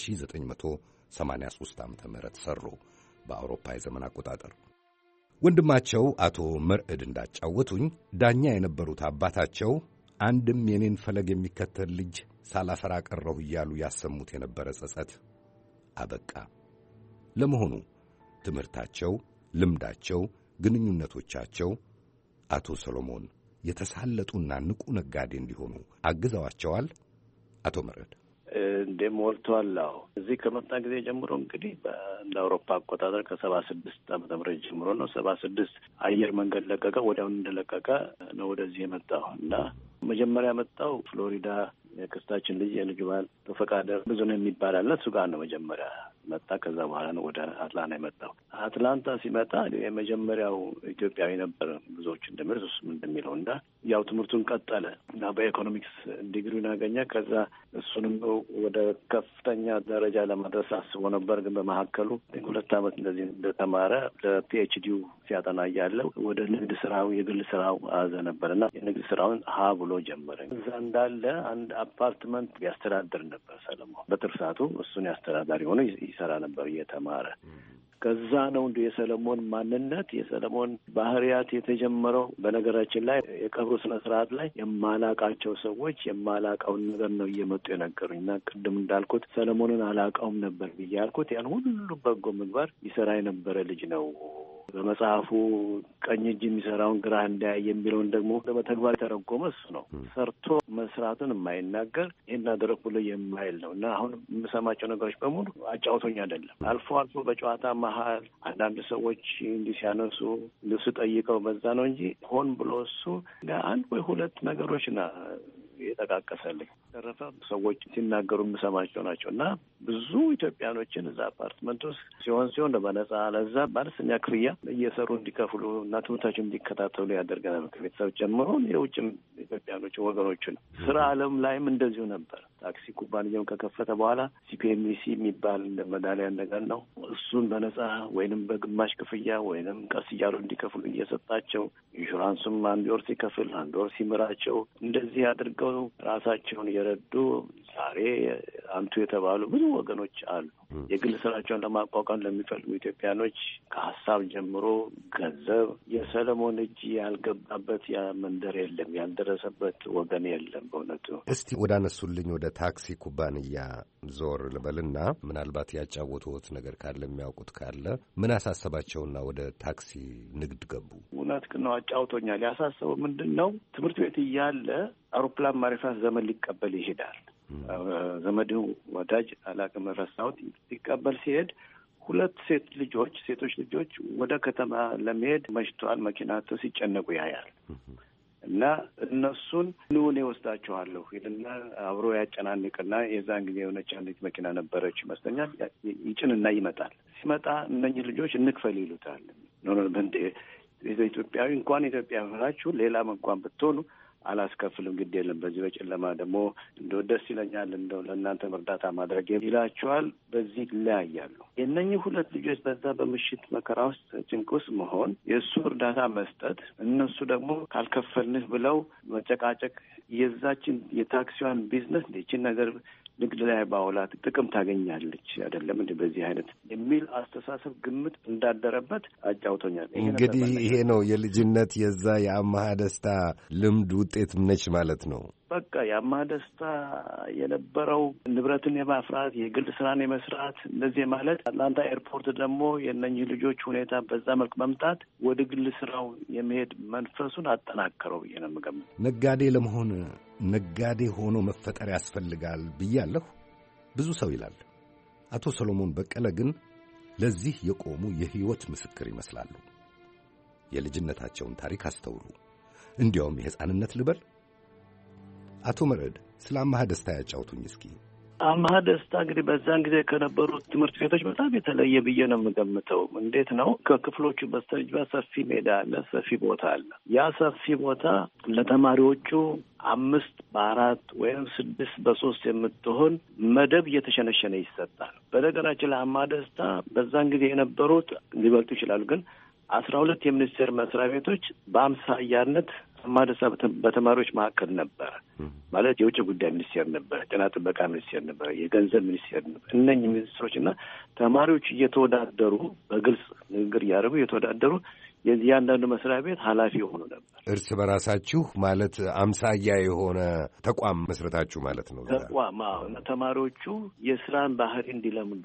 በ1983 ዓ.ም ሠሩ በአውሮፓ የዘመን አቆጣጠር። ወንድማቸው አቶ መርዕድ እንዳጫወቱኝ ዳኛ የነበሩት አባታቸው አንድም የኔን ፈለግ የሚከተል ልጅ ሳላፈራ ቀረሁ እያሉ ያሰሙት የነበረ ጸጸት አበቃ። ለመሆኑ ትምህርታቸው፣ ልምዳቸው፣ ግንኙነቶቻቸው አቶ ሰሎሞን የተሳለጡና ንቁ ነጋዴ እንዲሆኑ አግዘዋቸዋል? አቶ መርዕድ
ሞልቷል። አዎ እዚህ ከመጣ ጊዜ ጀምሮ እንግዲህ እንደ አውሮፓ አቆጣጠር ከ76 ዓመተ ምህረት ጀምሮ ነው። 76 አየር መንገድ ለቀቀ። ወዲያውኑ እንደለቀቀ ነው ወደዚህ የመጣው እና መጀመሪያ መጣው ፍሎሪዳ የክስታችን ልጅ የልጅ ባል ተፈቃደር ብዙ ነው የሚባል አለ። እሱ ጋር ነው መጀመሪያ መጣ። ከዛ በኋላ ነው ወደ አትላንታ የመጣው። አትላንታ ሲመጣ የመጀመሪያው ኢትዮጵያዊ ነበር ብዙዎች እንደሚሉት እሱም እንደሚለው እና ያው ትምህርቱን ቀጠለ እና በኢኮኖሚክስ ዲግሪውን አገኘ። ከዛ እሱንም ወደ ከፍተኛ ደረጃ ለማድረስ አስቦ ነበር። ግን በመካከሉ 2 ዓመት እንደዚህ እንደተማረ ለፒኤችዲው ሲያጠና እያለ ወደ ንግድ ስራው የግል ስራው አዘ ነበር እና የንግድ ስራውን ሀ ብሎ ጀመረ። እዛ እንዳለ አንድ አፓርትመንት ያስተዳድር ነበር ሰለሞን። በትርፍ ሰዓቱ እሱን ያስተዳዳሪ ሆኖ ይሰራ ነበር እየተማረ። ከዛ ነው እንደ የሰለሞን ማንነት የሰለሞን ባህሪያት የተጀመረው። በነገራችን ላይ የቀብሩ ስነ ስርዓት ላይ የማላቃቸው ሰዎች የማላቃውን ነገር ነው እየመጡ የነገሩኝ እና ቅድም እንዳልኩት ሰለሞንን አላቃውም ነበር ብዬ ያልኩት ያን ሁሉ በጎ ምግባር ይሰራ የነበረ ልጅ ነው። በመጽሐፉ ቀኝ እጅ የሚሰራውን ግራ እንዳያይ የሚለውን ደግሞ በተግባር የተረጎመ እሱ ነው። ሰርቶ መስራቱን የማይናገር ይህን አደረግኩ ብሎ የማይል ነው እና አሁን የምሰማቸው ነገሮች በሙሉ አጫውቶኝ አይደለም። አልፎ አልፎ በጨዋታ መሀል አንዳንድ ሰዎች እንዲህ ሲያነሱ ልሱ ጠይቀው በዛ ነው እንጂ ሆን ብሎ እሱ አንድ ወይ 2 ነገሮች የጠቃቀሰልኝ ተረፈ ሰዎች ሲናገሩ የምሰማቸው ናቸው እና ብዙ ኢትዮጵያኖችን እዛ አፓርትመንት ውስጥ ሲሆን በነጻ ለዛ በአነስተኛ ክፍያ እየሰሩ እንዲከፍሉ እና ትምህርታቸውን እንዲከታተሉ ያደርገናል። ከቤተሰብ ጀምሮ የውጭም ኢትዮጵያኖች ወገኖችን ስራ ዓለም ላይም እንደዚሁ ነበር። ታክሲ ኩባንያውን ከከፈተ በኋላ ሲፒኤምሲ የሚባል መዳሊያ ነገር ነው። እሱን በነጻ ወይንም በግማሽ ክፍያ ወይንም ቀስ እያሉ እንዲከፍሉ እየሰጣቸው ኢንሹራንሱም 1 ወር ሲከፍል 1 ወር ሲምራቸው እንደዚህ አድርገው ራሳቸውን የረዱ ዛሬ አንቱ የተባሉ ብዙ ወገኖች አሉ። የግል ስራቸውን ለማቋቋም ለሚፈልጉ ኢትዮጵያኖች ከሀሳብ ጀምሮ ገንዘብ የሰለሞን እጅ ያልገባበት መንደር የለም፣ ያልደረሰበት ወገን የለም። በእውነቱ
እስቲ ወደ አነሱልኝ ወደ ታክሲ ኩባንያ ዞር ልበልና ምናልባት ያጫወቱት ነገር ካለ የሚያውቁት ካለ ምን ያሳሰባቸውና ወደ ታክሲ ንግድ ገቡ?
እውነት ነው አጫውቶኛል። ያሳሰበው ምንድን ነው? ትምህርት ቤት እያለ አውሮፕላን ማረፊያ ዘመን ሊቀበል ይሄዳል። ዘመድ ወዳጅ አላቅም ረሳሁት። ሊቀበል ሲሄድ 2 ሴቶች ልጆች ወደ ከተማ ለመሄድ መሽቷል፣ መኪናቸው ሲጨነቁ ያያል እና እነሱን ንውኔ ወስዳቸዋለሁ ይልና አብሮ ያጨናንቅና የዛን ጊዜ የሆነች አንዲት መኪና ነበረች ይመስለኛል ይጭንና ይመጣል። ሲመጣ እነኚህ ልጆች እንክፈል ይሉታል። ኖ ኢትዮጵያዊ እንኳን ኢትዮጵያዊ ሆናችሁ ሌላም እንኳን ብትሆኑ አላስከፍልም፣ ግድ የለም በዚህ በጨለማ ደግሞ እንደው ደስ ይለኛል እንደው ለእናንተ እርዳታ ማድረግ ይላቸዋል። በዚህ ይለያያሉ። የእነኚህ ሁለት ልጆች በዛ በምሽት መከራ ውስጥ ጭንቅ ውስጥ መሆን፣ የእሱ እርዳታ መስጠት፣ እነሱ ደግሞ ካልከፈልንህ ብለው መጨቃጨቅ፣ የዛችን የታክሲዋን ቢዝነስ ይችን ነገር ንግድ ላይ ባውላት ጥቅም ታገኛለች አይደለም እንዴ በዚህ አይነት የሚል አስተሳሰብ ግምት እንዳደረበት አጫውቶኛል።
እንግዲህ ይሄ ነው የልጅነት የዛ የአማሃ ደስታ ልምድ ውጤትም ነች ማለት ነው።
በቃ የአማሃ ደስታ የነበረው ንብረትን የማፍራት የግል ስራን የመስራት እንደዚህ ማለት አትላንታ ኤርፖርት ደግሞ የእነኝህ ልጆች ሁኔታ በዛ መልክ መምጣት ወደ ግል ስራው የመሄድ መንፈሱን አጠናከረው ብዬ ነው የምገምተው።
ነጋዴ ለመሆን ነጋዴ ሆኖ መፈጠር ያስፈልጋል ብያለሁ ብዙ ሰው ይላል። አቶ ሰሎሞን በቀለ ግን ለዚህ የቆሙ የሕይወት ምስክር ይመስላሉ። የልጅነታቸውን ታሪክ አስተውሉ። እንዲያውም የሕፃንነት ልበል። አቶ መረድ ስለ አማሃ ደስታ ያጫውቱኝ እስኪ።
አማሃ ደስታ እንግዲህ በዛን ጊዜ ከነበሩት ትምህርት ቤቶች በጣም የተለየ ብዬ ነው የምገምተው። እንዴት ነው? ከክፍሎቹ በስተጀርባ ሰፊ ሜዳ አለ፣ ሰፊ ቦታ አለ። ያ ሰፊ ቦታ ለተማሪዎቹ 5 በ4 ወይም 6 በ3 የምትሆን መደብ እየተሸነሸነ ይሰጣል። በነገራችን ላይ አማሃ ደስታ በዛን ጊዜ የነበሩት ሊበልጡ ይችላሉ፣ ግን 12 የሚኒስቴር መስሪያ ቤቶች በአምሳያነት አማሃ ደስታ በተማሪዎች መካከል ነበረ። ማለት የውጭ ጉዳይ ሚኒስቴር ነበረ፣ ጤና ጥበቃ ሚኒስቴር ነበረ፣ የገንዘብ ሚኒስቴር ነበረ። እነኝህ ሚኒስትሮች እና ተማሪዎች እየተወዳደሩ በግልጽ ንግግር እያደረጉ እየተወዳደሩ የእያንዳንዱ መስሪያ ቤት ኃላፊ የሆኑ ነበር።
እርስ በራሳችሁ ማለት አምሳያ የሆነ ተቋም መስረታችሁ ማለት ነው።
ተቋም ተማሪዎቹ የስራን ባህሪ እንዲለምዱ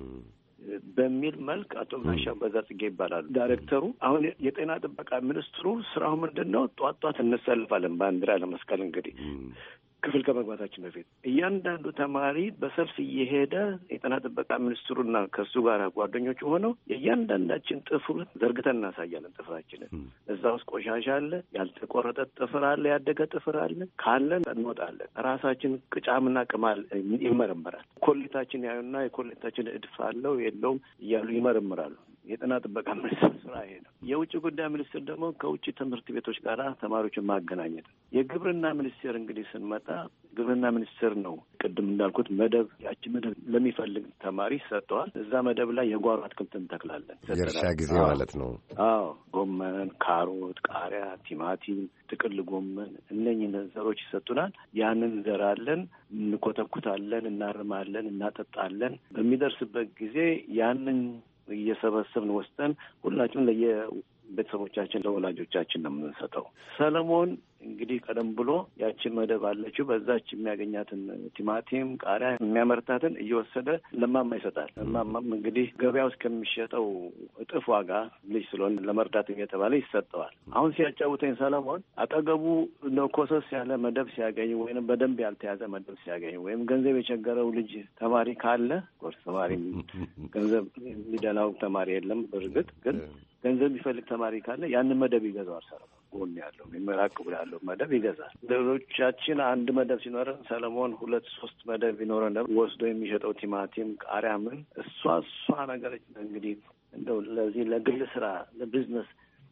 በሚል መልክ አቶ ማሻ በዛ ጽጌ ይባላሉ ዳይሬክተሩ። አሁን የጤና ጥበቃ ሚኒስትሩ ስራው ምንድን ነው? ጧት እንሰልፋለን ባንዲራ ለመስቀል እንግዲህ ክፍል ከመግባታችን በፊት እያንዳንዱ ተማሪ በሰልፍ እየሄደ የጤና ጥበቃ ሚኒስትሩና ከእሱ ጋር ጓደኞቹ ሆነው የእያንዳንዳችን ጥፍር ዘርግተን እናሳያለን። ጥፍራችንን እዛ ውስጥ ቆሻሻ አለ፣ ያልተቆረጠ ጥፍር አለ፣ ያደገ ጥፍር አለ፣ ካለን እንወጣለን። ራሳችን ቅጫምና ቅማል ይመረመራል። ኮሌታችን ያዩና የኮሌታችን እድፍ አለው የለውም እያሉ ይመረምራሉ። የጤና ጥበቃ ሚኒስትር ስራ ይሄ ነው። የውጭ ጉዳይ ሚኒስትር ደግሞ ከውጭ ትምህርት ቤቶች ጋር ተማሪዎችን ማገናኘት። የግብርና ሚኒስቴር እንግዲህ ስንመጣ ግብርና ሚኒስቴር ነው ቅድም እንዳልኩት መደብ፣ ያቺ መደብ ለሚፈልግ ተማሪ ሰጥተዋል። እዛ መደብ ላይ የጓሮ አትክልት እንተክላለን።
የእርሻ ጊዜ ማለት ነው።
አዎ፣ ጎመን፣ ካሮት፣ ቃሪያ፣ ቲማቲም፣ ጥቅል ጎመን እነኝህ ዘሮች ይሰጡናል። ያንን እንዘራለን፣ እንኮተኩታለን፣ እናርማለን፣ እናጠጣለን። በሚደርስበት ጊዜ ያንን እየሰበሰብን ወስደን ሁላችንም ለየቤተሰቦቻችን ለወላጆቻችን ነው የምንሰጠው። ሰለሞን እንግዲህ ቀደም ብሎ ያችን መደብ አለችው። በዛች የሚያገኛትን ቲማቲም፣ ቃሪያ የሚያመርታትን እየወሰደ ለማማ ይሰጣል። ለማማም እንግዲህ ገበያ ውስጥ ከሚሸጠው እጥፍ ዋጋ ልጅ ስለሆነ ለመርዳት እየተባለ ይሰጠዋል። አሁን ሲያጫውተኝ ሰለሞን አጠገቡ ኮሰስ ያለ መደብ ሲያገኝ ወይም በደንብ ያልተያዘ መደብ ሲያገኝ ወይም ገንዘብ የቸገረው ልጅ ተማሪ ካለ ኮርስ ተማሪ ገንዘብ የሚደላው ተማሪ የለም። በእርግጥ ግን ገንዘብ የሚፈልግ ተማሪ ካለ ያንን መደብ ይገዛዋል። ሰለሞን ጎን ያለው የሚመራቅ ብሎ ያለው መደብ ይገዛል። ሌሎቻችን አንድ መደብ ሲኖረን ሰለሞን 2-3 መደብ ቢኖረን ወስዶ የሚሸጠው ቲማቲም፣ ቃሪያ ምን እሷ ነገር እንግዲህ እንደው ለዚህ ለግል ስራ ለቢዝነስ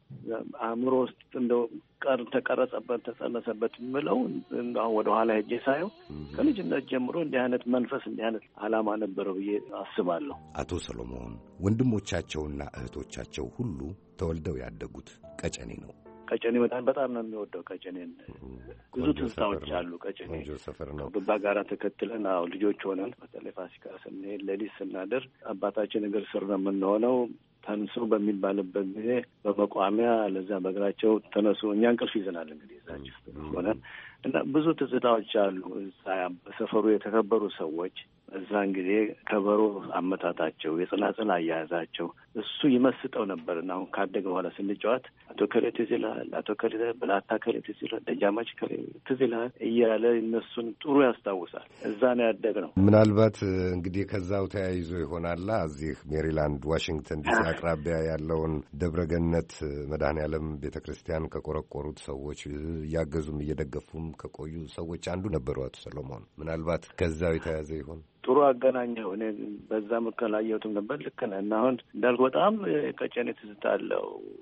አእምሮ ውስጥ እንደው ተቀረጸበት ተጸነሰበት የምለው አሁን ወደ ኋላ ሄጄ ሳየው ከልጅነት ጀምሮ እንዲህ አይነት መንፈስ እንዲህ አይነት ዓላማ ነበረው ብዬ አስባለሁ።
አቶ ሰሎሞን ወንድሞቻቸውና እህቶቻቸው ሁሉ ተወልደው ያደጉት ቀጨኔ ነው።
ቀጨኔ በጣም ነው የሚወደው። ቀጨኔን ብዙ ትዝታዎች አሉ። ቀጨኔ
ሰፈር ነው።
ከብባ ጋራ ተከትለን ልጆች ሆነን በተለይ ፋሲካ ስንሄድ ሌሊት ስናድር አባታችን እግር ስር ነው የምንሆነው። ተንሱ በሚባልበት ጊዜ በመቋሚያ ለዛ በእግራቸው ተነሱ። እኛ እንቅልፍ ይዘናል እንግዲህ እዛች ሆነን እና ብዙ ትዝታዎች አሉ። እዛ በሰፈሩ የተከበሩ ሰዎች እዛን ጊዜ ከበሮ አመታታቸው፣ የጽናጽል አያያዛቸው እሱ ይመስጠው ነበር እና አሁን ካደገ በኋላ ስንጫወት አቶ ከሌ ትዝ ይልሃል፣ አቶ ከሌ ብላታ ከሌ ትዝ ይልሃል፣ ደጃማች ከሌ ትዝ ይልሃል እያለ እነሱን ጥሩ ያስታውሳል። እዛ ነው ያደግነው።
ምናልባት እንግዲህ ከዛው ተያይዞ ይሆናላ እዚህ ሜሪላንድ ዋሽንግተን ዲሲ አቅራቢያ ያለውን ደብረገነት መድኃኔዓለም ቤተ ክርስቲያን ከቆረቆሩት ሰዎች እያገዙም እየደገፉም ከቆዩ ሰዎች አንዱ ነበሩ አቶ ሰሎሞን። ምናልባት ከዛው የተያዘ ይሆን?
ጥሩ አገናኘው። እኔ በዛ መከላየቱም ነበር። ልክ ነህ። እና አሁን እንዳልኩ በጣም ቀጨኔ ትዝታ አለው።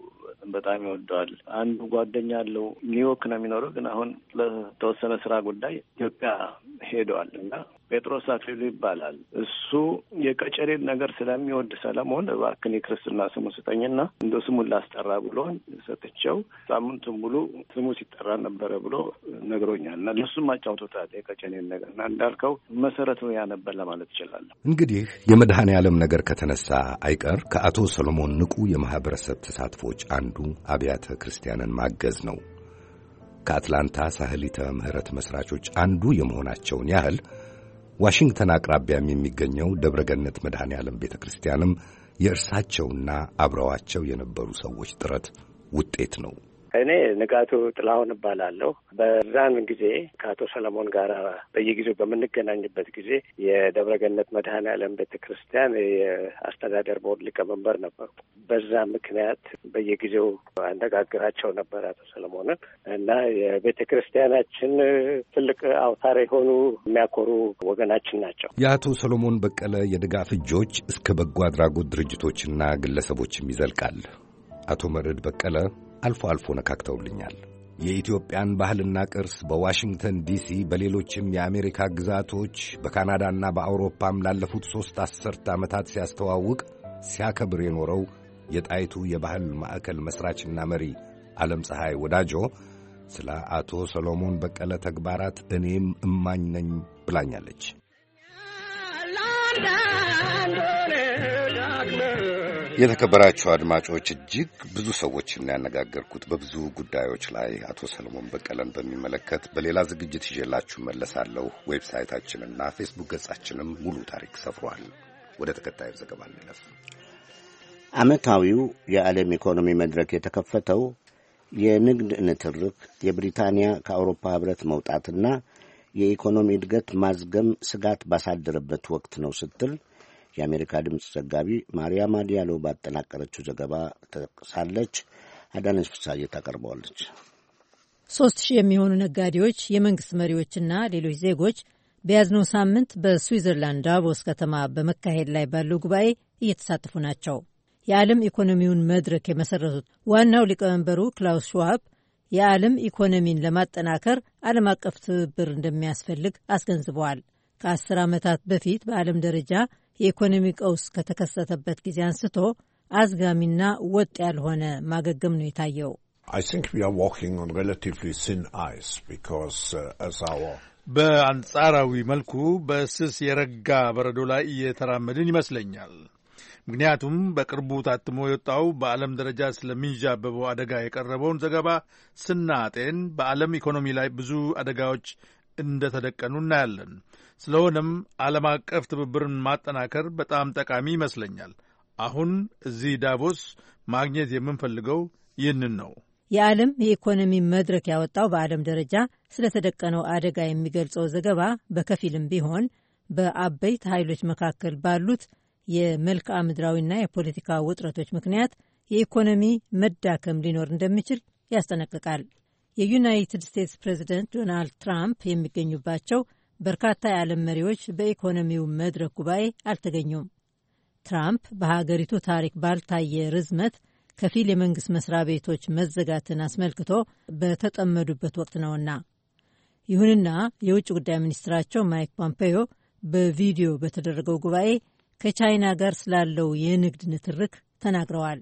በጣም ይወደዋል። አንዱ ጓደኛ አለው ኒውዮርክ ነው የሚኖረው፣ ግን አሁን ለተወሰነ ስራ ጉዳይ ኢትዮጵያ ሄደዋል እና ጴጥሮስ አክሊሉ ይባላል። እሱ የቀጨሬን ነገር ስለሚወድ ሰለሞን እባክህ የክርስትና ስሙ ስጠኝና እንደው ስሙን ላስጠራ ብሎን ሰጥቼው ሳምንቱን ሙሉ ስሙ ሲጠራ ነበረ ብሎ ነግሮኛል። እና ለሱም አጫውቶታል የቀጨሬን ነገር እና እንዳልከው መሰረቱ ያ ነበር ለማለት እችላለሁ።
እንግዲህ የመድኃኔ ዓለም ነገር ከተነሳ አይቀር ከአቶ ሰሎሞን ንቁ የማህበረሰብ ተሳትፎች አንዱ አብያተ ክርስቲያንን ማገዝ ነው። ከአትላንታ ሳህሊተ ምህረት መስራቾች አንዱ የመሆናቸውን ያህል ዋሽንግተን አቅራቢያም የሚገኘው ደብረገነት መድኃኔ ዓለም ቤተ ክርስቲያንም የእርሳቸውና አብረዋቸው የነበሩ ሰዎች ጥረት ውጤት ነው።
እኔ ንጋቱ ጥላሁን እባላለሁ። በዛን ጊዜ ከአቶ ሰለሞን ጋር በየጊዜው በምንገናኝበት ጊዜ የደብረገነት መድኃኔ ዓለም ቤተ ክርስቲያን የአስተዳደር ቦርድ ሊቀመንበር ነበሩ። በዛ ምክንያት በየጊዜው አነጋግራቸው ነበር አቶ ሰለሞንን እና የቤተ ክርስቲያናችን ትልቅ አውታር የሆኑ የሚያኮሩ ወገናችን ናቸው።
የአቶ ሰሎሞን በቀለ የድጋፍ እጆች እስከ በጎ አድራጎት ድርጅቶችና ግለሰቦችም ይዘልቃል። አቶ መርዕድ በቀለ አልፎ አልፎ ነካክተውልኛል። የኢትዮጵያን ባህልና ቅርስ በዋሽንግተን ዲሲ፣ በሌሎችም የአሜሪካ ግዛቶች፣ በካናዳና በአውሮፓም ላለፉት 3 አስርት ዓመታት ሲያስተዋውቅ ሲያከብር የኖረው የጣይቱ የባህል ማዕከል መስራችና መሪ ዓለም ፀሐይ ወዳጆ ስለ አቶ ሰሎሞን በቀለ ተግባራት እኔም እማኝ ነኝ ብላኛለች። የተከበራችሁ አድማጮች፣ እጅግ ብዙ ሰዎችን ያነጋገርኩት በብዙ ጉዳዮች ላይ አቶ ሰሎሞን በቀለን በሚመለከት በሌላ ዝግጅት ይዤላችሁ መለሳለሁ። ዌብሳይታችንና ፌስቡክ ገጻችንም ሙሉ ታሪክ ሰፍሯል። ወደ ተከታዩ ዘገባ እንለፍ።
ዓመታዊው የዓለም ኢኮኖሚ መድረክ የተከፈተው የንግድ ንትርክ የብሪታንያ ከአውሮፓ ህብረት መውጣትና የኢኮኖሚ እድገት ማዝገም ስጋት ባሳደረበት ወቅት ነው ስትል የአሜሪካ ድምፅ ዘጋቢ ማርያማ ዲያሎ ባጠናቀረችው ዘገባ ተጠቅሳለች። አዳነች ፍሳዬ ታቀርበዋለች።
3000 የሚሆኑ ነጋዴዎች፣ የመንግስት መሪዎችና ሌሎች ዜጎች በያዝነው ሳምንት በስዊዘርላንድ ዳቮስ ከተማ በመካሄድ ላይ ባለው ጉባኤ እየተሳተፉ ናቸው። የዓለም ኢኮኖሚውን መድረክ የመሰረቱት ዋናው ሊቀመንበሩ ክላውስ ሽዋብ የዓለም ኢኮኖሚን ለማጠናከር ዓለም አቀፍ ትብብር እንደሚያስፈልግ አስገንዝበዋል። ከ10 ዓመታት በፊት በዓለም ደረጃ የኢኮኖሚ ቀውስ ከተከሰተበት ጊዜ አንስቶ አዝጋሚና ወጥ ያልሆነ ማገገም ነው የታየው።
በአንጻራዊ መልኩ በስስ የረጋ በረዶ ላይ እየተራመድን ይመስለኛል። ምክንያቱም በቅርቡ ታትሞ የወጣው በዓለም ደረጃ ስለሚንዣበበው አደጋ የቀረበውን ዘገባ ስናጤን በዓለም ኢኮኖሚ ላይ ብዙ አደጋዎች እንደተደቀኑ እናያለን። ስለሆነም ዓለም አቀፍ ትብብርን ማጠናከር በጣም ጠቃሚ ይመስለኛል። አሁን እዚህ ዳቮስ ማግኘት የምንፈልገው ይህንን ነው።
የዓለም የኢኮኖሚ መድረክ ያወጣው በዓለም ደረጃ ስለተደቀነው አደጋ የሚገልጸው ዘገባ በከፊልም ቢሆን በአበይት ኃይሎች መካከል ባሉት የመልክዓ ምድራዊና የፖለቲካ ውጥረቶች ምክንያት የኢኮኖሚ መዳከም ሊኖር እንደሚችል ያስጠነቅቃል። የዩናይትድ ስቴትስ ፕሬዚደንት ዶናልድ ትራምፕ የሚገኙባቸው በርካታ የዓለም መሪዎች በኢኮኖሚው መድረክ ጉባኤ አልተገኙም። ትራምፕ በሀገሪቱ ታሪክ ባልታየ ርዝመት ከፊል የመንግሥት መስሪያ ቤቶች መዘጋትን አስመልክቶ በተጠመዱበት ወቅት ነውና። ይሁንና የውጭ ጉዳይ ሚኒስትራቸው ማይክ ፖምፔዮ በቪዲዮ በተደረገው ጉባኤ ከቻይና ጋር ስላለው የንግድ ንትርክ ተናግረዋል።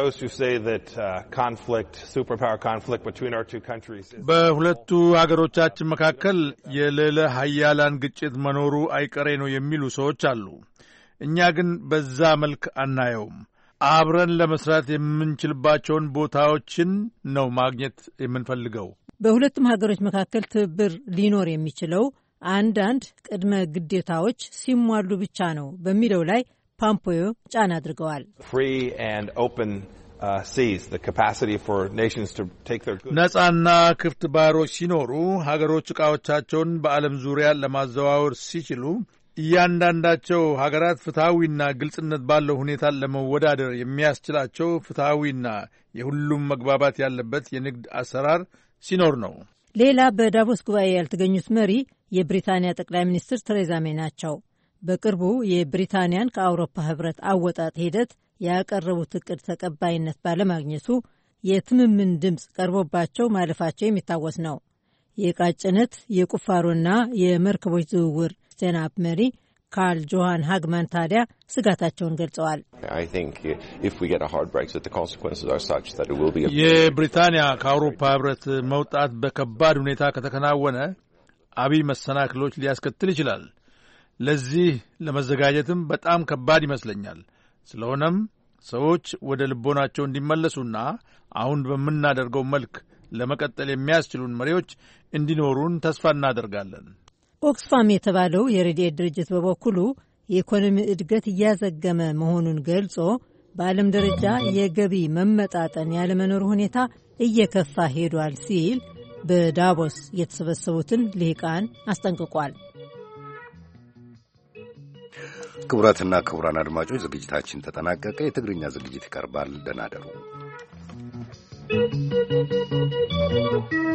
በሁለቱ ሀገሮቻችን መካከል የልዕለ ሀያላን ግጭት መኖሩ አይቀሬ ነው የሚሉ ሰዎች አሉ። እኛ ግን በዛ መልክ አናየውም። አብረን ለመስራት የምንችልባቸውን ቦታዎችን ነው ማግኘት የምንፈልገው።
በሁለቱም ሀገሮች መካከል ትብብር ሊኖር የሚችለው አንዳንድ ቅድመ ግዴታዎች ሲሟሉ ብቻ ነው በሚለው ላይ ፖምፔዮ ጫና አድርገዋል።
ነጻና ክፍት ባህሮች ሲኖሩ ሀገሮች ዕቃዎቻቸውን በዓለም ዙሪያ ለማዘዋወር ሲችሉ እያንዳንዳቸው ሀገራት ፍትሐዊና ግልጽነት ባለው ሁኔታ ለመወዳደር የሚያስችላቸው ፍትሐዊና የሁሉም መግባባት ያለበት የንግድ አሰራር ሲኖር ነው።
ሌላ በዳቮስ ጉባኤ ያልተገኙት መሪ የብሪታንያ ጠቅላይ ሚኒስትር ቴሬዛ ሜይ ናቸው። በቅርቡ የብሪታንያን ከአውሮፓ ሕብረት አወጣጥ ሂደት ያቀረቡት እቅድ ተቀባይነት ባለማግኘቱ የትምምን ድምፅ ቀርቦባቸው ማለፋቸው የሚታወስ ነው። የዕቃ ጭነት የቁፋሮና የመርከቦች ዝውውር ስቴናፕ መሪ ካርል ጆሃን ሃግማን ታዲያ ስጋታቸውን ገልጸዋል።
የብሪታንያ ከአውሮፓ ህብረት መውጣት በከባድ ሁኔታ ከተከናወነ አብይ መሰናክሎች ሊያስከትል ይችላል። ለዚህ ለመዘጋጀትም በጣም ከባድ ይመስለኛል። ስለሆነም ሰዎች ወደ ልቦናቸው እንዲመለሱና አሁን በምናደርገው መልክ ለመቀጠል የሚያስችሉን መሪዎች እንዲኖሩን ተስፋ እናደርጋለን።
ኦክስፋም የተባለው የረድኤት ድርጅት በበኩሉ የኢኮኖሚ እድገት እያዘገመ መሆኑን ገልጾ በዓለም ደረጃ የገቢ መመጣጠን ያለመኖር ሁኔታ እየከፋ ሄዷል ሲል በዳቮስ የተሰበሰቡትን ልሂቃን አስጠንቅቋል።
ክቡራትና ክቡራን አድማጮች ዝግጅታችን ተጠናቀቀ። የትግርኛ ዝግጅት ይቀርባል። ደህና እደሩ።